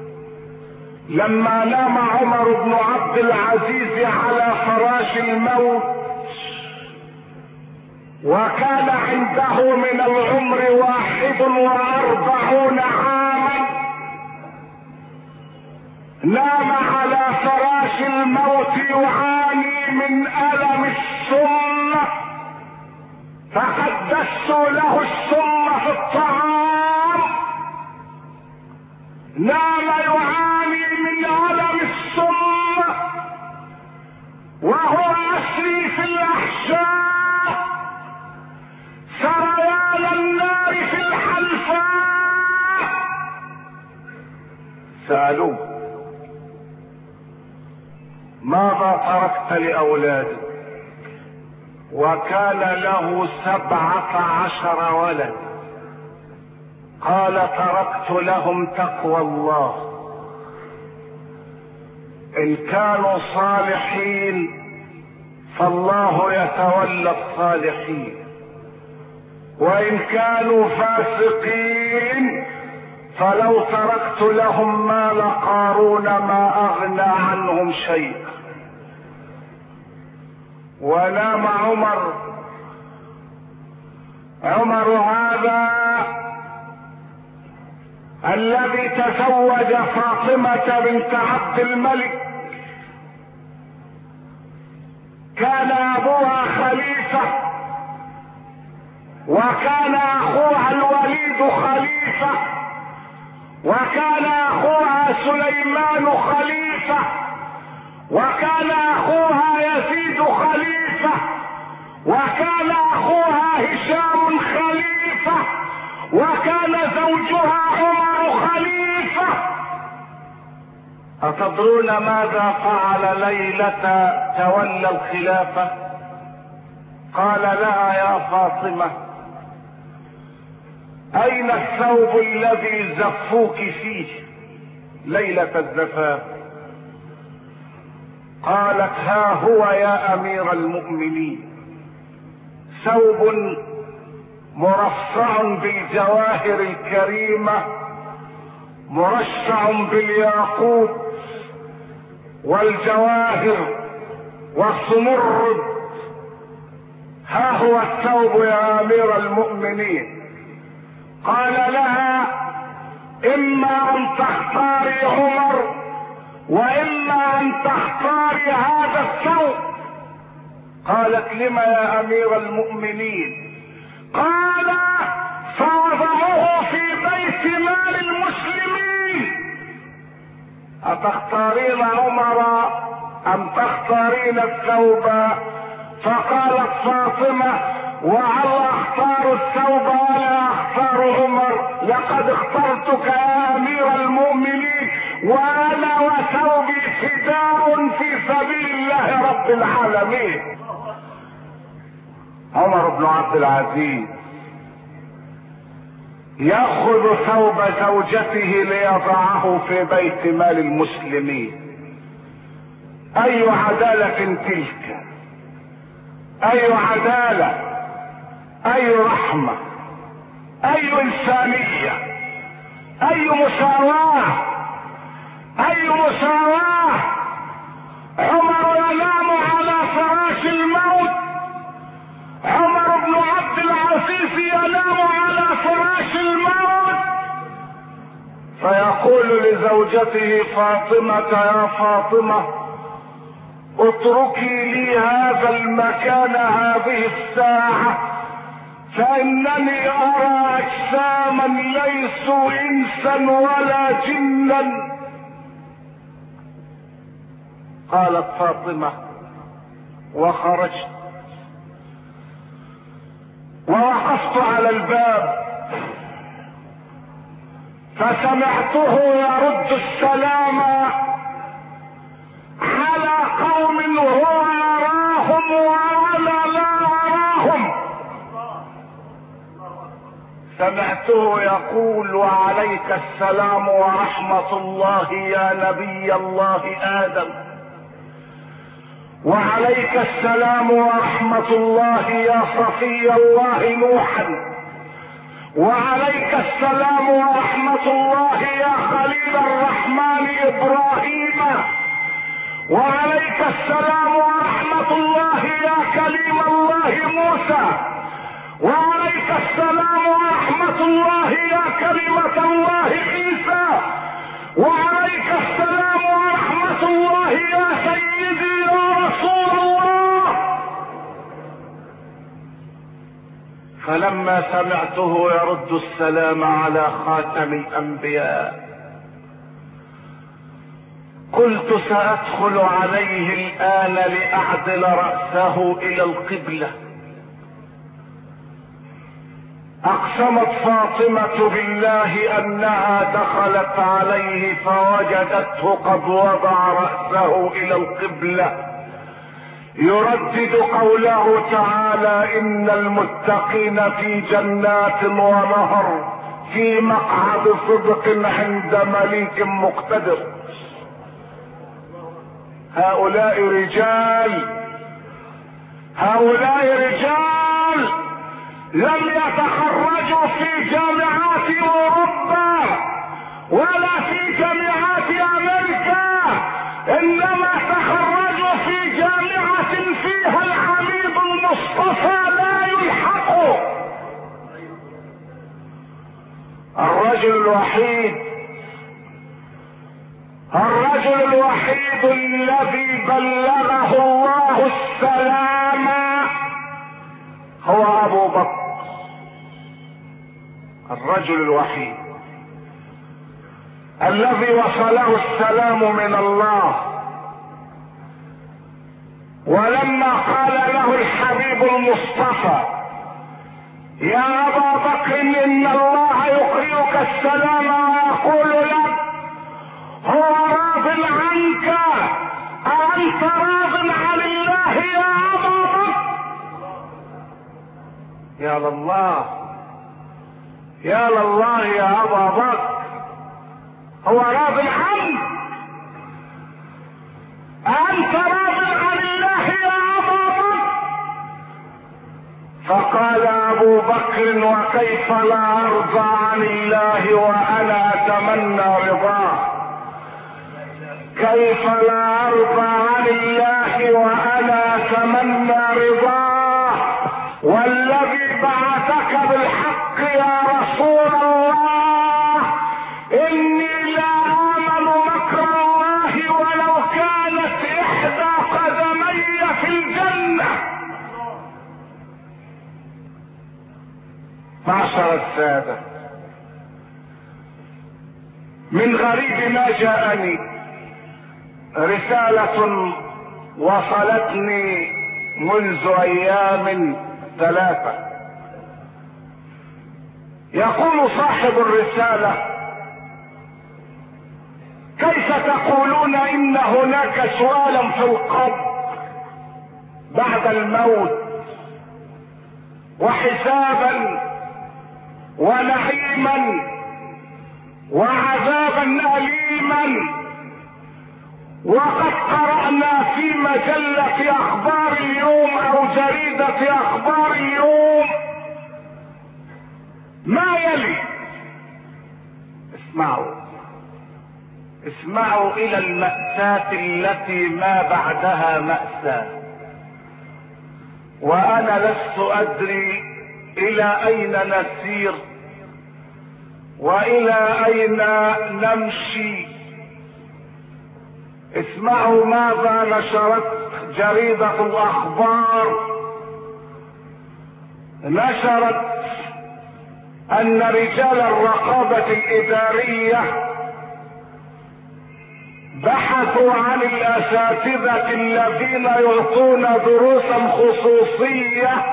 [SPEAKER 1] لما نام عمر بن عبد العزيز على فراش الموت وكان عنده من العمر 41 عاما، نام على فراش الموت يعاني من ألم السم، فقدسوا له السم في الطعام. نام يعاني من ألم السم وهو يسري في الأحشاء سريان النار في الحلفاء. سألوه: ماذا تركت لأولادك؟ وكان له 17 ولد. قال: تركت لهم تقوى الله. إن كانوا صالحين فالله يتولى الصالحين، وإن كانوا فاسقين فلو تركت لهم مال قارون ما أغنى عنهم شيء. ونام عمر هذا الذي تزوج فاطمة بنت عبد الملك كان أبوها خليفة، وكان أخوها الوليد خليفة، وكان أخوها سليمان خليفة، وكان أخوها يزيد خليفة، وكان أخوها هشام خليفة، وكان زوجها عمر خليفة. أتدرون ماذا فعل ليلة تولى الخلافة؟ قال لها يا فاطمة أين الثوب الذي زفوك فيه ليلة الزفاف؟ قالت ها هو يا أمير المؤمنين، ثوب مرصع بالجواهر الكريمة مرشع بالياقوت والجواهر والسمرد، ها هو الثوب يا أمير المؤمنين. قال لها إما أن تختاري عمر وإما أن تختاري هذا الثوب. قالت لما يا أمير المؤمنين؟ قال فوضعه في بيت مال المسلمين. أتختارين عمر أم تختارين الثوب؟ فقالت فاطمة وعلى اختار الثوب ولا اختار عمر، لقد اخترتك يا امير المؤمنين وانا وثوبي فداء في سبيل الله رب العالمين. عمر بن عبد العزيز ياخذ ثوب زوجته ليضعه في بيت مال المسلمين. اي عدالة تلك، اي عدالة، اي رحمة، اي انسانية، اي مساواة، اي مساواة. عمر ينام على فراش الموت، عمر بن عبد العزيز ينام على فراش الموت فيقول لزوجته فاطمة يا فاطمة اتركي لي هذا المكان هذه الساعة، فإنني أرى أجساما ليسوا إنسا ولا جنا. قالت فاطمة وخرجت ووقفت على الباب فسمعته يرد السلام على قوم هو يراهم وانا لا اراهم. سمعته يقول وعليك السلام ورحمة الله يا نبي الله آدم، وعليك السلام ورحمة الله يا صفي الله نوحا، وعليك السلام ورحمة الله يا خليل الرحمن إبراهيم، وعليك السلام ورحمة الله يا كليم الله موسى، وعليك السلام ورحمة الله يا كلمة الله عيسى، وعليك السلام ورحمة الله يا سيدي يا رسول الله. فلما سمعته يرد السلام على خاتم الأنبياء قلت سأدخل عليه الآن لأعدل رأسه إلى القبلة. أقسمت فاطمة بالله أنها دخلت عليه فوجدته قد وضع رأسه إلى القبلة يردد قوله تعالى إن المتقين في جنات ونهر في مقعد صدق عند مليك مقتدر. هؤلاء رجال لم يتخرجوا في جامعات اوروبا ولا في جامعات امريكا، انما تخرجوا في جامعة فيها الحبيب المصطفى لا يلحق. الرجل الوحيد الذي بلغه الله السلام هو ابو بكر. الرجل الوحيد الذي وصله السلام من الله. ولما قال له الحبيب المصطفى يا ابا بكر ان الله يقرئك السلام ويقول لك هو راض عنك، أأنت راض عن الله يا ابا بكر؟ يا لله يا لله يا ابا بكر، هو راض عنك، أأنت راض عن الله يا ابا بكر؟ فقال ابو بكر وكيف لا ارضى عن الله وانا اتمنى رضاه، كيف لا ارضى عن الله وانا اتمنى رضاه، والذي بعثك بالحق يا رسول الله اني لا امن مكر الله ولو كانت احدى قدمي في الجنة. معشر السادة، من غريب ما جاءني رسالة وصلتني منذ ايام 3. يقول صاحب الرسالة كيف تقولون ان هناك سؤالا في القبر بعد الموت وحسابا ونعيما وعذابا أليما، وقد قرأنا في مجلة اخبار اليوم او جريدة اخبار اليوم ما يلي. اسمعوا الى المأساة التي ما بعدها مأساة، وانا لست ادري الى اين نسير والى اين نمشي. اسمعوا ماذا نشرت جريدة الاخبار. نشرت ان رجال الرقابة الادارية بحثوا عن الاساتذة الذين يعطون دروسا خصوصية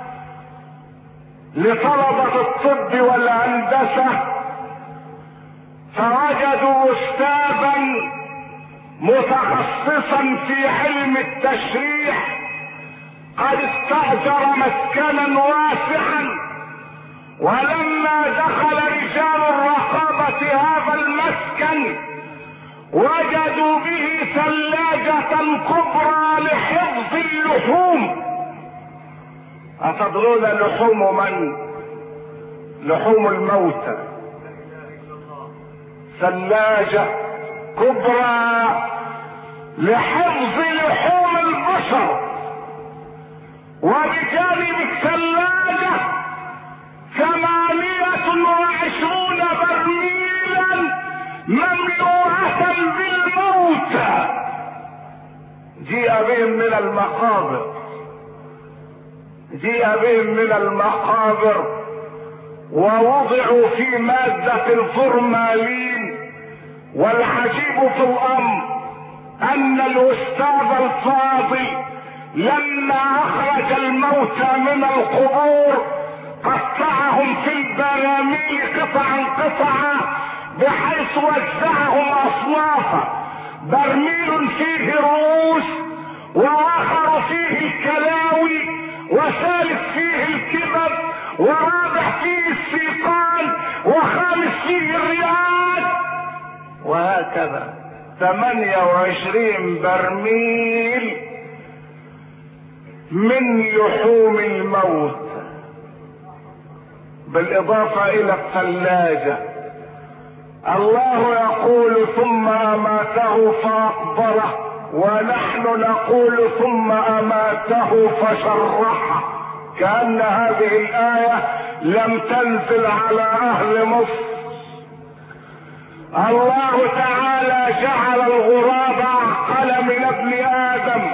[SPEAKER 1] لطلبة الطب والهندسة، فوجدوا استاذا متخصصا في علم التشريح قد استأجر مسكنا واسعا، ولما دخل رجال الرقابة هذا المسكن وجدوا به ثلاجة كبرى لحفظ اللحوم. أتدرون لحوم من؟ لحوم الموتى. ثلاجة كبرى لحفظ لحوم البشر، وبجانب الثلاجة 28 برميلا مملوءة بالموتى جيء بهم من المقابر ووضعوا في مادة الفورمالين. والعجيب في الامر ان الاستاذ الفاضل لما اخرج الموتى من القبور قطعهم في البراميل قطعا بحيث وزعهم اصنافا، برميل فيه رؤوس، واخر فيه الكلاوي، وثالث فيه الكبد، ورابع فيه السيقان، وخامس فيه الرئات، وهكذا 28 برميل من لحوم الموت. بالاضافة الى الثلاجة. الله يقول ثم اماته فاقبره، ونحن نقول ثم اماته فشرحه، كأن هذه الآية لم تنزل على اهل مصر. الله تعالى جعل الغراب اعقل من ابن ادم،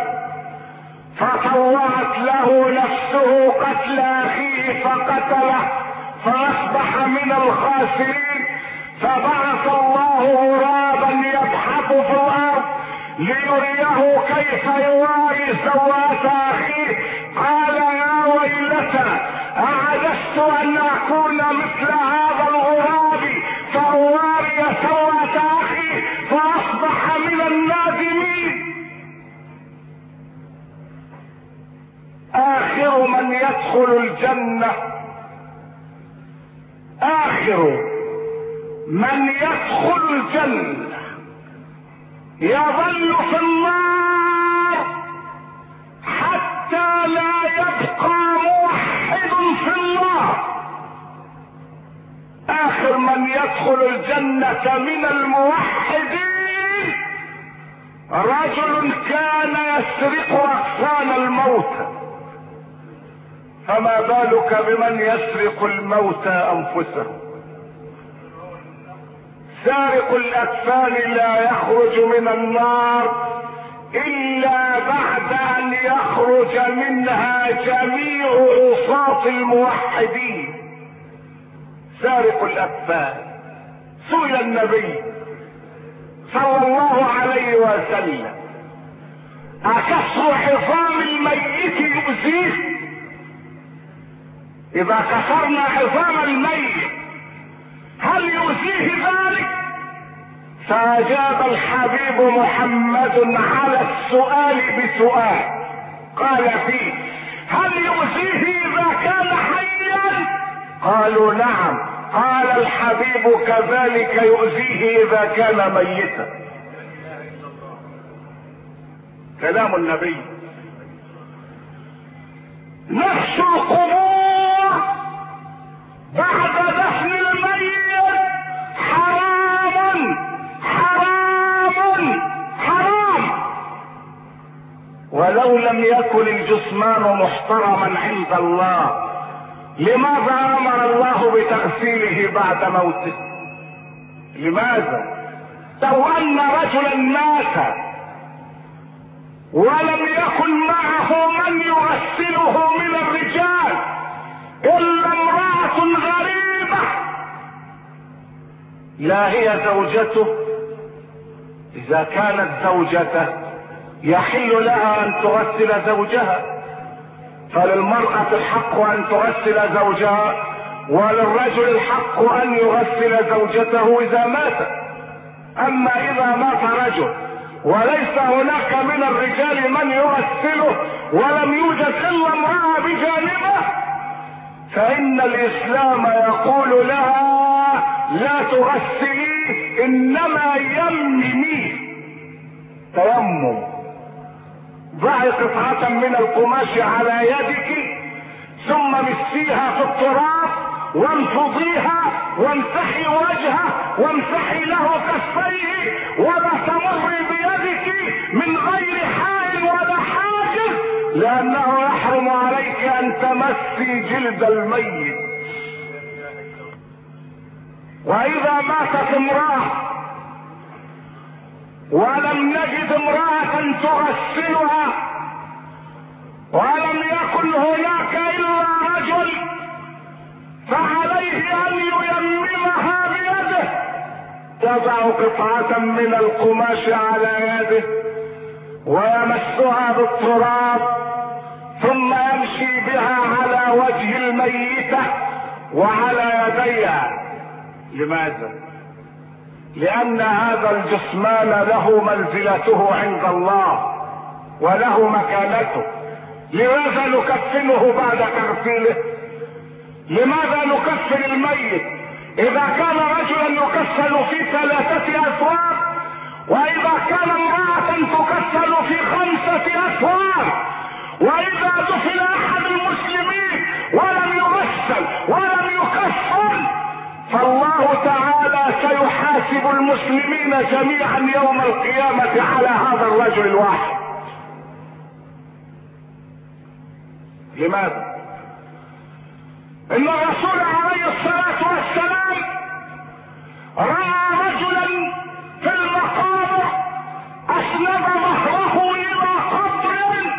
[SPEAKER 1] فطوعت له نفسه قتل اخيه فقتله فاصبح من الخاسرين، فبعث الله غرابا يبحث في الارض ليريه كيف يواري سوءة اخيه، قال يا ويلتى اعجزت ان اكون مثل هذا الغراب فاواري سوءة اخي فاصبح من النادمين. اخر من يدخل الجنة، اخر من يدخل الجنة يظل في النار حتى لا يبقى موحد في النار. اخر من يدخل الجنة من الموحدين رجل كان يسرق اغصان الموت، فما بالك بمن يسرق الموتى انفسهم. سارق الاكفان لا يخرج من النار الا بعد ان يخرج منها جميع عصاة الموحدين. سارق الاكفان سئل النبي صلى الله عليه وسلم اكسر عظام الميت يؤذيه؟ اذا كسرنا عظام الميت هل يؤذيه ذلك؟ فاجاب الحبيب محمد على السؤال بسؤال، قال فيه هل يؤذيه اذا كان حيا؟ قالوا نعم. قال الحبيب كذلك يؤذيه اذا كان ميتا. كلام النبي. نفس القبور بعد دفن الميت حرام حرام حرام، ولو لم يكن الجثمان محترما عند الله لماذا امر الله بتغسيله بعد موته؟ لماذا؟ لو ان رجلا مات ولم يكن معه من يغسله من الرجال الا امرأة غريبة لا هي زوجته، اذا كانت زوجته يحل لها ان تغسل زوجها، فللمرأة الحق ان تغسل زوجها وللرجل الحق ان يغسل زوجته اذا مات. اما اذا مات رجل وليس هناك من الرجال من يغسله ولم يوجد الا امرأة بجانبه، فان الاسلام يقول لها لا تغسليه انما يمميه تيمم. ضعي قطعة من القماش على يدك ثم مسيها في التراب وانفضيها وامسحي وجهه وامسحي له كفيه ولا تمر بيدك من غير حائل ولا حاجز، لانه يحرم عليك ان تمسي جلد الميت. واذا ماتت امرأة ولم نجد امرأة تغسلها ولم يكن هناك الا رجل فعليه ان ييممها بيده، يضع قطعة من القماش على يده ويمسها بالتراب ثم يمشي بها على وجه الميتة وعلى يديها. لماذا؟ لان هذا الجسمان له منزلته عند الله وله مكانته. لماذا نكفنه بعد تغسيله؟ لماذا نكفن الميت؟ اذا كان رجلا يكفن في 3 اثواب واذا كان امرأة تكفن في 5 اثواب، واذا دفن احد المسلمين ولم يغسل ولم يكفن يحاسب المسلمين جميعا يوم القيامة على هذا الرجل الواحد. لماذا؟ ان الرسول عليه الصلاة والسلام رأى رجلا في المقابر اسند ظهره الى قبر.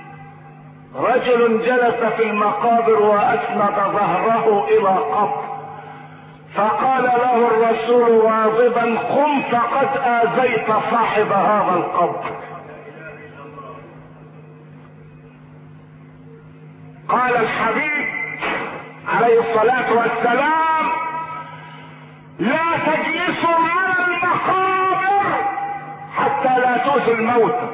[SPEAKER 1] رجل جلس في المقابر واسند ظهره الى قبر، فقال له الرسول واغضبا: قم فقد آذيت صاحب هذا القبر. قال الحبيب عليه الصلاة والسلام: لا تجلسوا على المقابر حتى لا تؤذوا الموتى.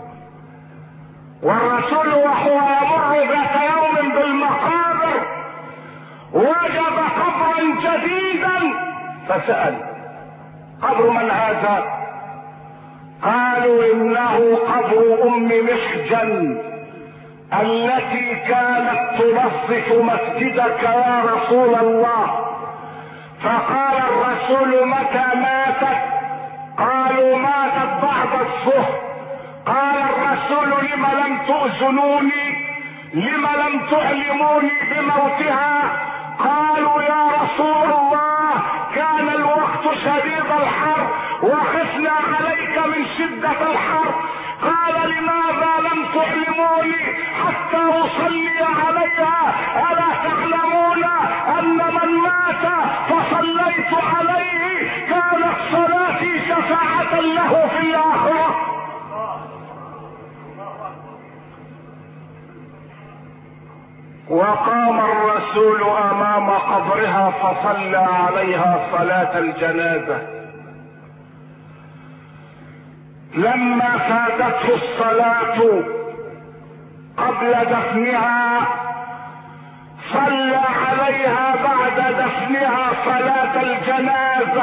[SPEAKER 1] والرسول وهو يمر ذات يوم بالمقابر وجد قبرا جديدا، فسأل: قبر من هذا؟ قالوا: انه قبر ام محجن التي كانت تنظف مسجدك يا رسول الله. فقال الرسول: متى ماتت؟ قالوا: ماتت بعد الظهر. قال الرسول: لم لم تؤذنوني؟ لم لم تعلموني بموتها؟ قالوا: يا رسول الله كان الوقت شديد الحر وخفنا عليك من شدة الحر. قال: لماذا لم تعلموني حتى اصلي عليها؟ الا تعلمون ان من مات فصليت عليه كانت صلاتي شفاعة له في الاخرة؟ وقام الرسول امام قبرها فصلى عليها صلاة الجنازة. لما فاتته الصلاة قبل دفنها صلى عليها بعد دفنها صلاة الجنازة،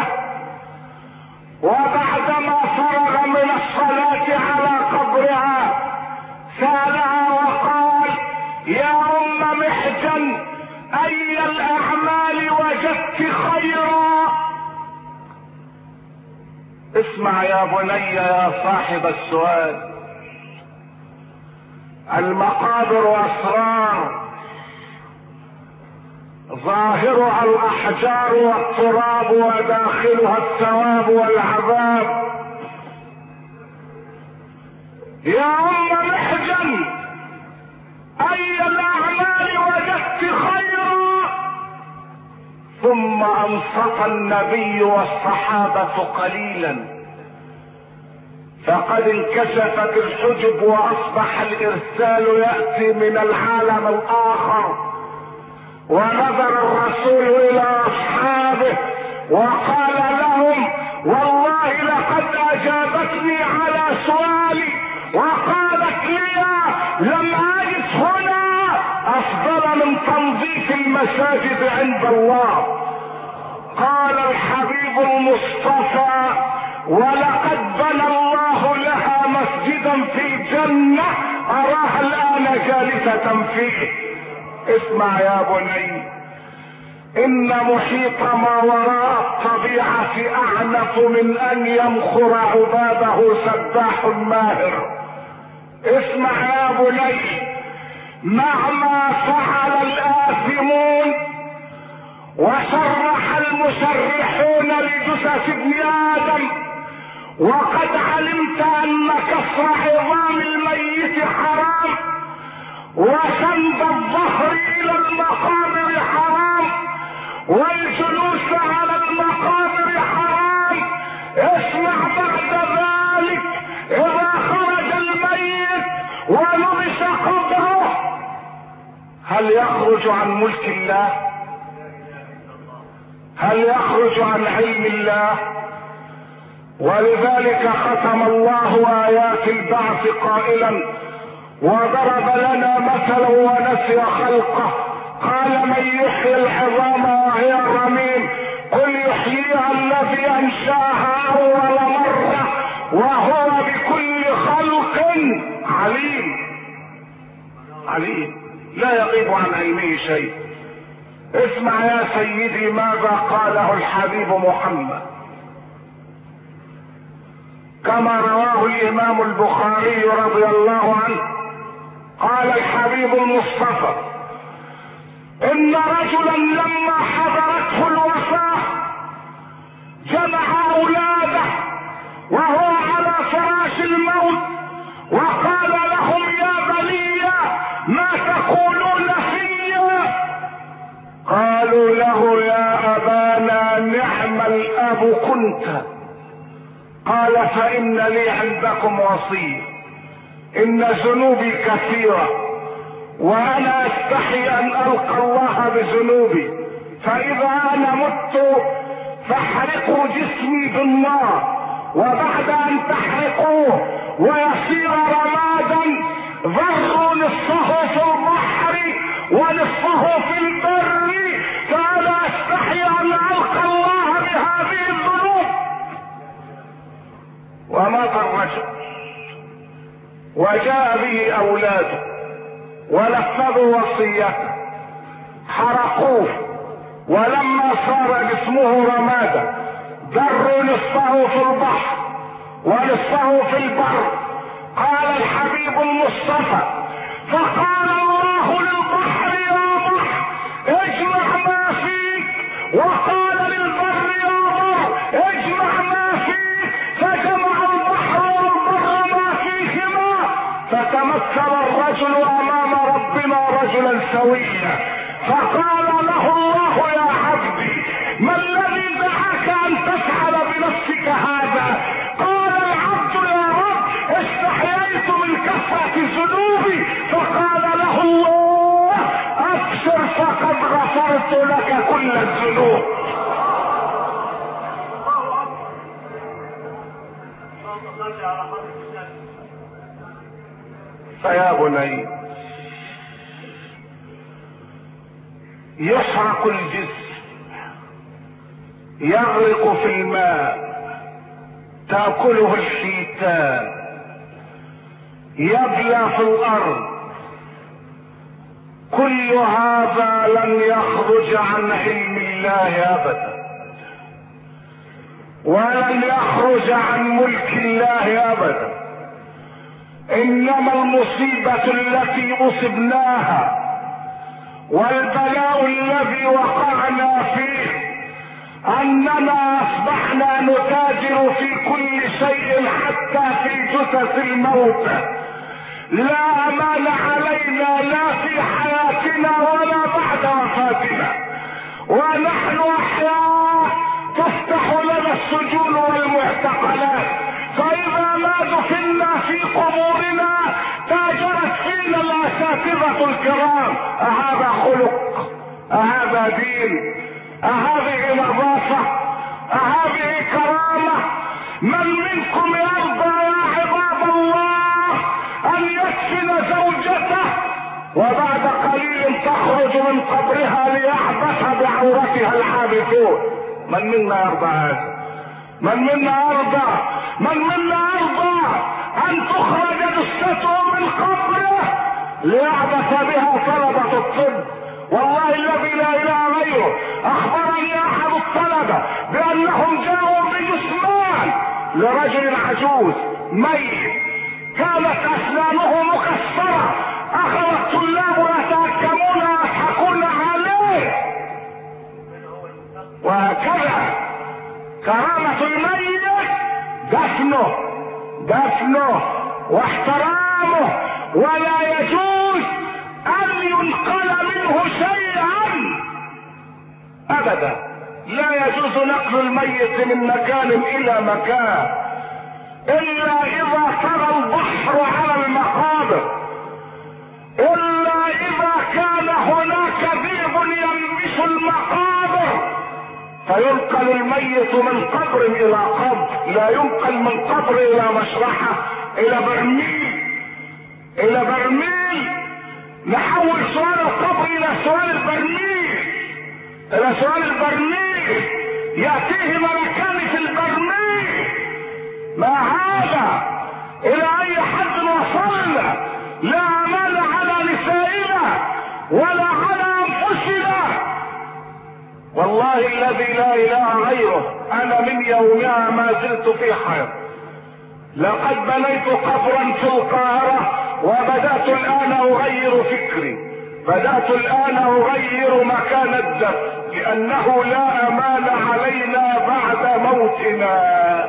[SPEAKER 1] وبعدما فرغ من الصلاة على قبرها سألها وقال: يا ام محجن اي الاعمال وجدت خيرا؟ اسمع يا بني يا صاحب السؤال، المقابر اسرار ظاهرها الاحجار والتراب وداخلها الثواب والعذاب. يا ام محجن اي الاعمال وجدت خيرا؟ ثم انصت النبي والصحابة قليلا، فقد انكشفت الحجب واصبح الارسال يأتي من العالم الاخر. ونظر الرسول الى اصحابه وقال لهم: والله لقد اجابتني على سؤالي وقالت لي لم اجد هنا افضل من تنظيف المساجد عند الله. قال الحبيب المصطفى: ولقد بنى الله لها مسجدا في الجنة اراها الان جالسة فيه. اسمع يا بني، ان محيط ما وراء الطبيعة اعنف من ان يمخر عباده سباح ماهر. اسمع يا بني، مهما فعل الآثمون وشرح المشرحون لجثث ابن آدم، وقد علمت أن كسر عظام الميت حرام وسند الظهر إلى المقابر حرام والجلوس على المقابر حرام. اسمع بعد ذلك، إذا خرج الميت ونبش قبره هل يخرج عن ملك الله؟ هل يخرج عن علم الله؟ ولذلك ختم الله آيات البعث قائلا: وضرب لنا مثلا ونسي خلقه قال: من يحيي العظام وهي رميم قل يحييها الذي انشاها اول مرة وهو بكل خلق عليم. عليم لا يغيب عن علمه شيء. اسمع يا سيدي ماذا قاله الحبيب محمد كما رواه الامام البخاري رضي الله عنه. قال الحبيب المصطفى: ان رجلا لما حضرته الوفاة جمع اولاده وهو على فراش الموت وقال لهم: يا بني ما تقولون في؟ قالوا له: يا ابانا نعم الاب كنت. قال: فان لي عندكم وصيه، ان ذنوبي كثيره وانا استحي ان القى الله بذنوبي، فاذا انا مت فاحرقوا جسمي بالنار، وبعد ان تحرقوه ويصير رمادا ذروا نصفه في البحر ونصفه في البر، فانا استحي ان القى الله بهذه الذنوب. ومات الرجل وجاء به اولاده ونفذوا وصيته، حرقوه، ولما صار جسمه رمادا ذروا نصفه في البحر ونصفه في البر. قال الحبيب المصطفى: فقال الله للبحر: يا بحر اجمع ما فيك، وقال للبر: يا بر اجمع ما فيك، فجمع البحر والبر ما فيهما، فتمثل الرجل امام ربنا رجلا سويا، فقال له الله: يا عبدي ما الذي دعاك ان تفعل بنفسك هذا؟ قال العبد: يا رب استحييت من كثرة ذنوبي. فقال له الله: ابشر فقد غفرت لك كل الذنوب. فيا بني، يحرق الجسم، يغرق في الماء، تأكله الحيتان، يبلى في الارض، كل هذا لن يخرج عن علم الله ابدا، ولن يخرج عن ملك الله ابدا. انما المصيبة التي اصبناها والبلاء الذي وقعنا فيه اننا اصبحنا نتاجر في كل شيء حتى في جثث الموت. لا امان علينا لا في حياتنا ولا بعد وفاتنا، ونحن احياء تفتح لنا السجون والمعتقلات، فاذا ما دفنا في قبورنا تاجرت فينا الاساتذة الكرام. اهذا خلق؟ اهذا دين؟ اهذه نظافة؟ اهذه كرامة؟ من منكم يرضى يا عباد الله ان يدفن زوجته وبعد قليل تخرج من قبرها ليعبث بعورتها العابثون؟ من منا يرضى هذا؟ من منا يرضى؟ من منا يرضى ان تخرج جثته من قبره ليعبث بها طلبة الطب؟ والله الذي لا اله غيره اخبرني احد الطلبة بانهم جاءوا بجثمان لرجل عجوز ميت كانت اسنانه مكسرة، اخذ الطلاب يتهكمون ويضحكون عليه. وهكذا كرامة الميت دفنه واحترامه، ولا يجوز ان ينقل منه شيئا ابدا. لا يجوز نقل الميت من مكان الى مكان الا اذا ترى البحر على المقابر، الا اذا كان هناك ذئب ينبش المقابر، فينقل الميت من قبر الى قبر، لا ينقل من قبر الى مشرحة الى برميل. نحول سؤال القبر الى سؤال البرميل، يأتيه ملكان في البرميل. ما هذا؟ الى اي حد وصلنا؟ لا امان على نسائنا ولا على انفسنا. والله الذي لا اله غيره انا من يومها ما زلت في حيرة، لقد بنيت قبرا في القاهرة وبدأت الآن أغير فكري، بدأت الآن أغير مكان الدفن، لأنه لا أمان علينا بعد موتنا،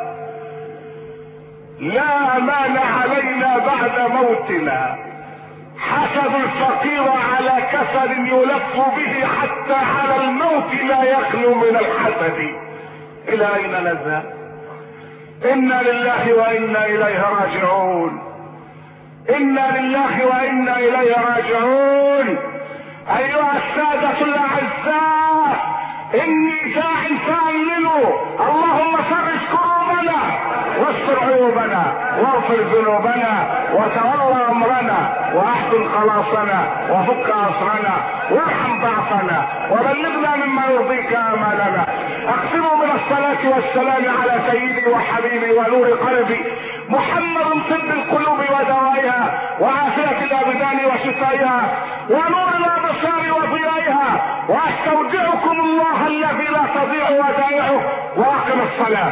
[SPEAKER 1] لا أمان علينا بعد موتنا. حسب الفقير على كسر يلف به حتى على الموت لا يخلو من الحسد. إلى أين نذهب؟ إنا لله وإنا إليه راجعون، إنا لله وإنا إليه راجعون. أيها السادة الأعزاء، إني داع فأمنوا، اللهم فرج كروبنا واستر عيوبنا واغفر ذنوبنا وتولى أمرنا وأحسن خلاصنا وفك أسرنا وارحم ضعفنا وبلغنا مما يرضيك آمالنا. أقسموا من الصلاة والسلام على سيدي وحبيبي ونور قلبي محمد طب القلوب ودوائها وعافية الأبدان وشفائها ونور الأبصار وضيائها، وأستودعكم الله الذي لا تضيع ودائعه، وأقم الصلاة.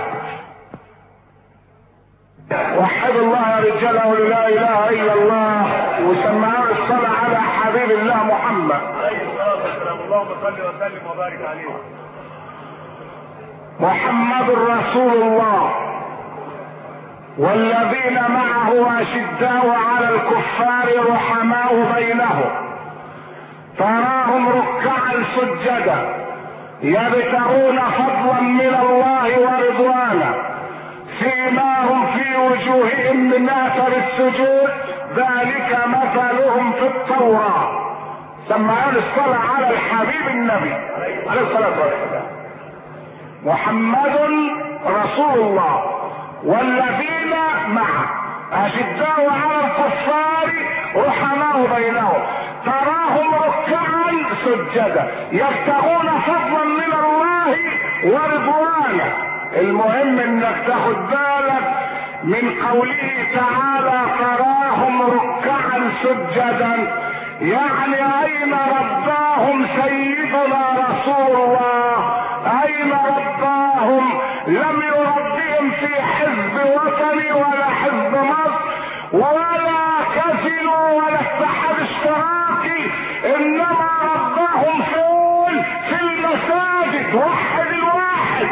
[SPEAKER 1] وحد الله يا رجاله لا اله الا الله، وسمعوا الصلاة على حبيب الله محمد.
[SPEAKER 2] اللهم صل وسلم وبارك عليه.
[SPEAKER 1] محمد رسول الله والذين معه أشداء على الكفار رحماء بينهم، تراهم ركعا سجدا يبتغون فضلا من الله ورضوانا، سيماهم في وجوههم من اثر السجود، ذلك مثلهم في التوراة. سمعون الصلاة على الحبيب النبي عليه الصلاة والسلام. محمد رسول الله والذين معه أشداء على الكفار رحماء بينهم، تراهم ركعا سجدا يبتغون فضلا من الله ورضوانا. المهم انك تاخد بالك من قوله تعالى تراهم ركعا سجدا، يعني اين رباهم سيدنا رسول الله؟ اين رباهم؟ لم يربهم في حزب وطني ولا حزب مصر ولا كازينو ولا اتحاد اشتراكي، انما رباهم فين؟ في المساجد. وحد الواحد.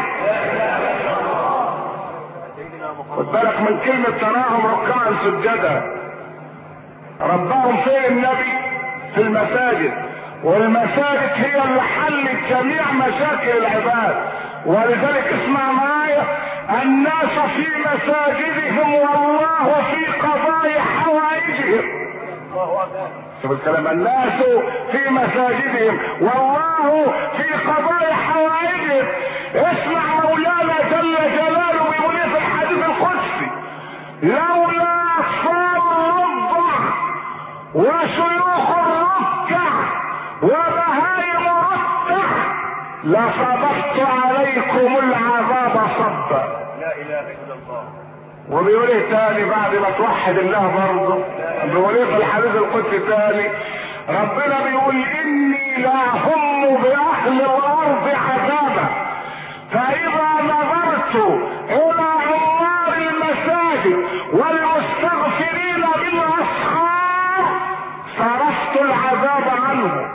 [SPEAKER 1] خد بالك من كلمة تراهم ركعا سجدا. رباهم فين النبي؟ في المساجد، والمساجد هي اللي حلت جميع مشاكل العباد. ولذلك اسمع معايا، الناس في مساجدهم والله في قضايا حوائجهم. شوف الكلام، الناس في مساجدهم والله في قضايا حوائجهم. اسمع مولانا جل جلاله بيقول في الحديث القدسي: لولا اطفال الرضع وشيوخ الركع وبهائم الركع لصببت عليكم العذاب صبا.
[SPEAKER 2] لا اله الا الله.
[SPEAKER 1] وبيقول ايه تاني بعد ما توحد الله برضه؟ بيقول ايه في الحديث القدسي تاني؟ ربنا بيقول: اني لا هم باهل الارض عذابا، فاذا نظرت الى عمار المساجد والمستغفرين بالاسحار صرفت العذاب عنهم.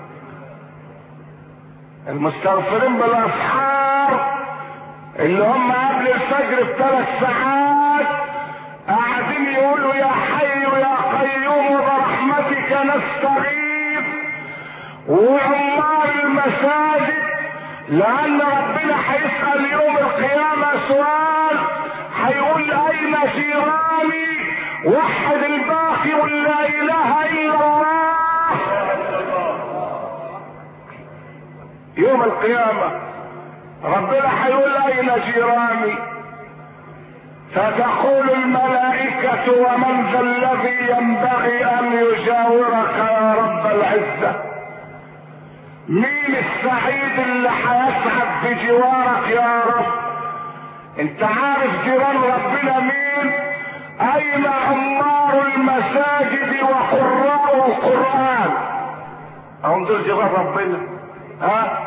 [SPEAKER 1] المستغفرين بالاسحار اللي هم قبل الفجر ب3 ساعات قاعدين يقولوا: يا حي يا قيوم برحمتك نستغيث. وعمار المساجد لان ربنا هيسأل يوم القيامة سؤال، هيقول: اين جيراني؟ وحد الباقي ولا اله الا الله. يوم القيامة ربنا هيقول: اين جيراني؟ فتقول الملائكة: ومن ذا الذي ينبغي ان يجاورك يا رب العزة؟ مين السعيد اللي هيسعد بجوارك يا رب؟ انت عارف جيران ربنا مين؟ اين عمار المساجد وقراء القرآن؟ هم دول جيران ربنا.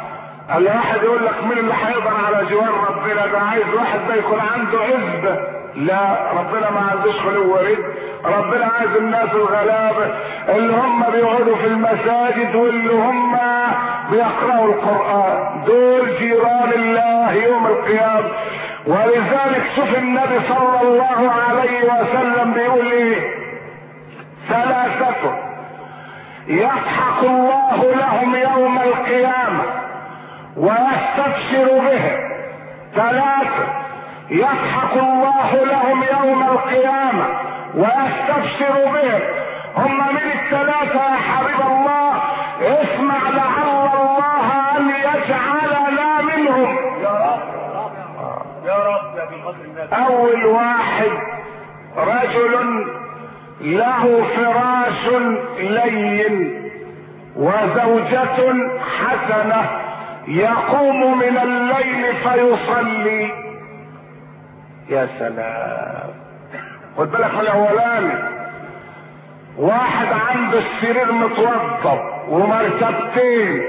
[SPEAKER 1] الواحد يقول لك مين اللي هيقدر على جوار ربنا؟ ده عايز واحد ده يكون عنده عزبة لا، ربنا ما عندوش خلو ورد. ربنا عايز الناس الغلابة اللي هم بيقعدوا في المساجد واللي هم بيقرأوا القرآن، دول جيران الله يوم القيامة. ولذلك شوف النبي صلى الله عليه وسلم بيقول ايه: ثلاثة يضحك الله لهم يوم القيامة ويستبشر بهم. ثلاثة يضحك الله لهم يوم القيامة ويستبشر بهم. هم من الثلاثة يا حبيب الله؟ اسمع لعل الله ان يجعلنا منهم
[SPEAKER 2] يا رب يا رب يا بالفضل النبي.
[SPEAKER 1] اول واحد: رجل له فراش لين وزوجة حسنة يقوم من الليل فيصلي. يا سلام، خد بالك من الاولاني. واحد عنده السرير متوضب ومرتبتين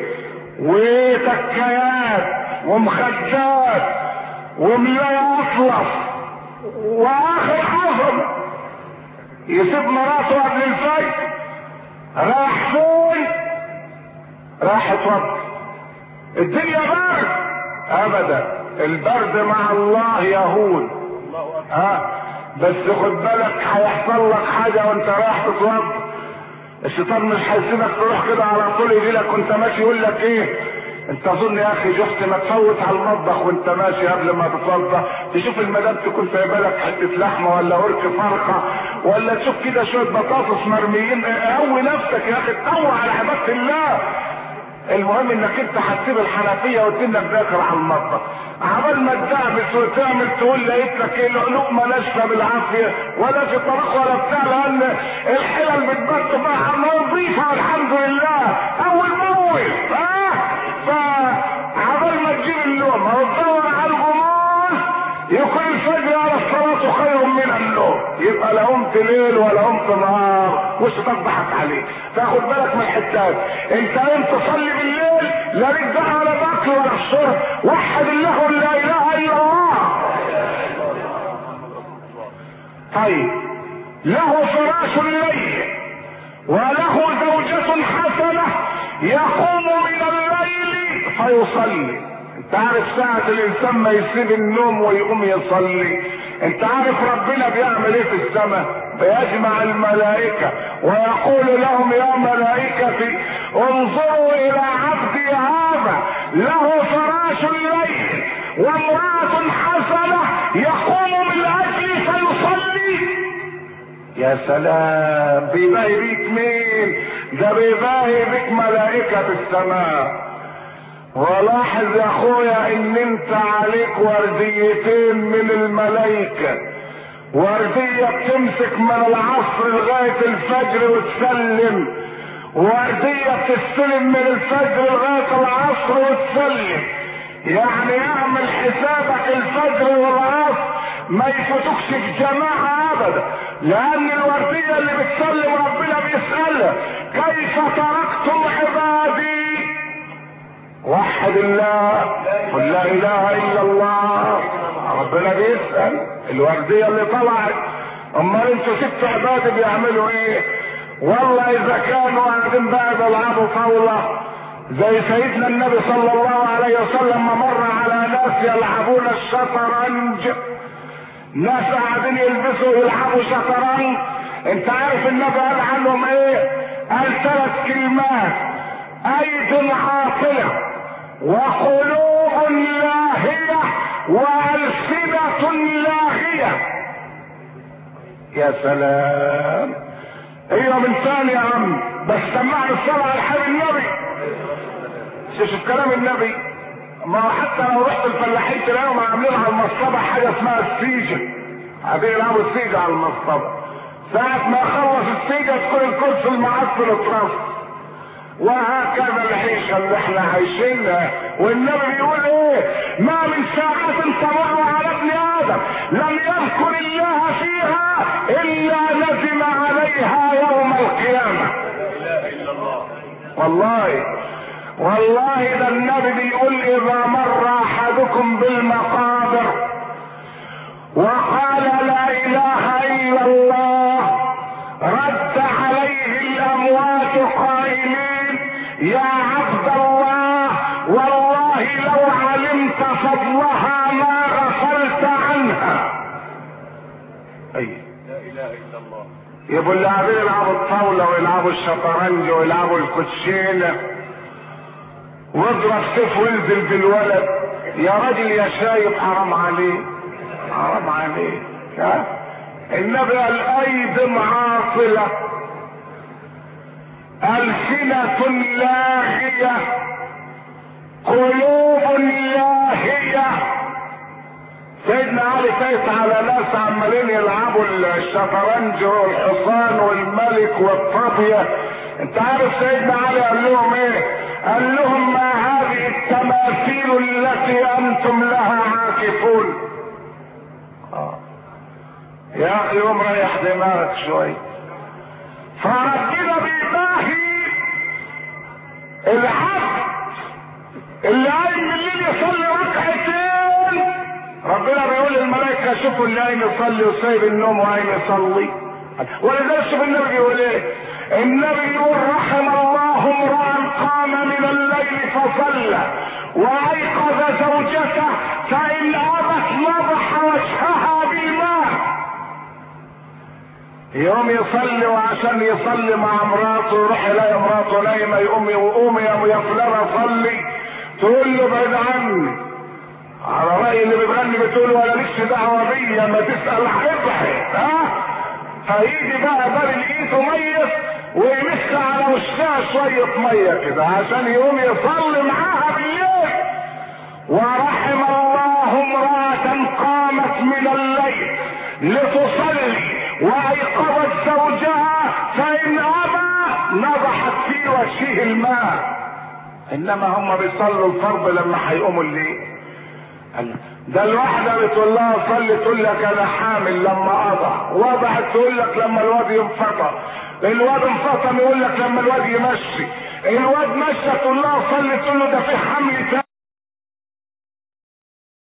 [SPEAKER 1] وتكيات ومخدات وملاية اطلس واخر عظم، يسيب مراته قبل الفجر راح فين؟ راح اتوضى. الدنيا برد؟ ابدا، البرد مع الله يهون. بس خد بالك هيحصل لك حاجه وانت رايح تتوضى. الشيطان مش هيسيبك تروح كده على طول، يجي لك وانت ماشي يقول لك ايه: انت اظن يا اخي شفت ما تفوت على المطبخ وانت ماشي قبل ما تتوضى تشوف المدام تكون سايبه لك حته لحمه ولا ورك فرخه، ولا تشوف كده شويه بطاطس مرميين. قوي نفسك يا اخي، تقوى على عباده الله. المهم انك انت هتسيب الحنفيه وتنك داخل على المطبخ، عبال ما تدعبس وتعمل تقول لقيت لك ايه لقمه ناشفه بالعافيه ولا في طبق ولا بتاع، لان الحلل بتبط بقى نظيفه الحمد لله اول باول. فعبال ما تجيب اللقمه وتدور على الغموس يكون الفجر على الصلاه خير من النوم، يبقى لا قمت ليل ولا قمت نهار وش تضحك عليك. فاخد بالك من الحتات. انت قمت تصلي بالليل لا ليك دعوه ولا باكل ولا الشرب، وحد الله لا اله الا الله. طيب، له فراش لين وله زوجة حسنة يقوم من الليل فيصلي. انت عارف ساعة الانسان ما يسيب النوم ويقوم يصلي، انت عارف ربنا بيعمل ايه في السماء؟ بيجمع الملائكة ويقول لهم: يا ملائكتي انظروا الى عبدي هذا له فراش الليل وامرأة حسنة يقوم من اجلي فيصلي. يا سلام، بيباهي بيك مين؟ ده بيباهي بيك ملائكة في السماء. ولاحظ يا اخويا ان انت عليك ورديتين من الملائكة، وردية بتمسك من العصر لغاية الفجر وتسلم، وردية بتستلم من الفجر لغاية العصر وتسلم. يعني اعمل حسابك الفجر والعصر ما يفوتوكش في جماعة ابدا، لان الوردية اللي بتسلم ربنا بيسألها: كيف تركتم عبادي؟ وحد الله، قل لا اله الا الله. ربنا بيسأل الوردية اللي طلعت: امال انتوا ست عباد بيعملوا ايه؟ والله اذا كانوا قاعدين بقى بيلعبوا طاولة زي سيدنا النبي صلى الله عليه وسلم ما مر على ناس يلعبون الشطرنج، ناس قاعدين يلبسوا ويلعبوا شطرنج. انت عارف النبي قال عنهم ايه؟ قال 3 كلمات: ايد عاطلة وقلوب لاهية والسنة لاهية. يا سلام، ايوه من ثاني يا عم، بس سمعني الصلاة على حبيب النبي. شوف كلام النبي. ما حتى لو رحت الفلاحين تلاقيهم عاملين على المصطبة حاجة اسمها السيجة، قاعدين يلعبوا السيجة على المصطبة. ساعة ما يخلص السيجة تكون الكرسي المعفن اترص. وهكذا العيشة اللي احنا عايشينها. والنبي بيقول ايه: ما من ساعة تمر على ابن ادم لم يذكر الله فيها الا ندم عليها يوم القيامة. والله ده النبي بيقول: اذا مر احدكم بالمقابر وقال لا اله الا الله، رد عليه الاموات قائلين يا عبد الله والله لو علمت فضلها ما غفلت عنها. اي
[SPEAKER 2] لا اله الا الله.
[SPEAKER 1] يبقوا اللاعبين يلعبوا الطاوله ويلعبوا الشطرنج ويلعبوا الكوتشينه واضرب سيف وانزل بالولد. يا راجل يا شايب حرام عليك، حرام عليك. ها النبي قال ايد عاطله السنة لاغية قلوب لاهية. سيدنا علي فايت على ناس عمالين يلعبوا الشطرنج والحصان والملك والطابية. انت عارف سيدنا علي قال لهم ايه؟ قال لهم ما هذه التماثيل التي انتم لها عاكفون. يا اخي قوم ريح دماغك شوي. فربنا بيباهي العبد اللي قايم الليل يصلي ركعتين. ربنا بيقول للملائكه شوفوا اللي قايم يصلي وسايب النوم وقايم يصلي. ولذلك شوف النبي بيقول ايه؟ النبي يقول رحم الله امرا قام من الليل فصلى وايقظ زوجته فان ابت نضح وجهها بالماء. يوم يصلي وعشان يصلي مع مراته يروح يلاقي مراته نايمه يقوم يا فلانه صلي، تقول له بعد عني. على راي اللي بتغني بتقول ولا لكش دعوه بيا ما تسال ابعد. ها فيجي بقى باب الايد ميت ويمس على وشها شويه ميه كده عشان يقوم يصلي معاها بالليل. ورحم الله امراه قامت من الليل لتصلي وايقظت زوجها فان ابى نضحت في وجهه الماء. انما هم بيصلوا الفرض لما هيقوموا الليل. ده الواحده بتقول لها صلي تقول لك انا حامل لما اضع، وضعت تقول لك لما الواد ينفطر، الواد انفطم يقول لك لما الواد يمشي، الواد مشى تقول لها صلي تقول له ده في حمل تاني.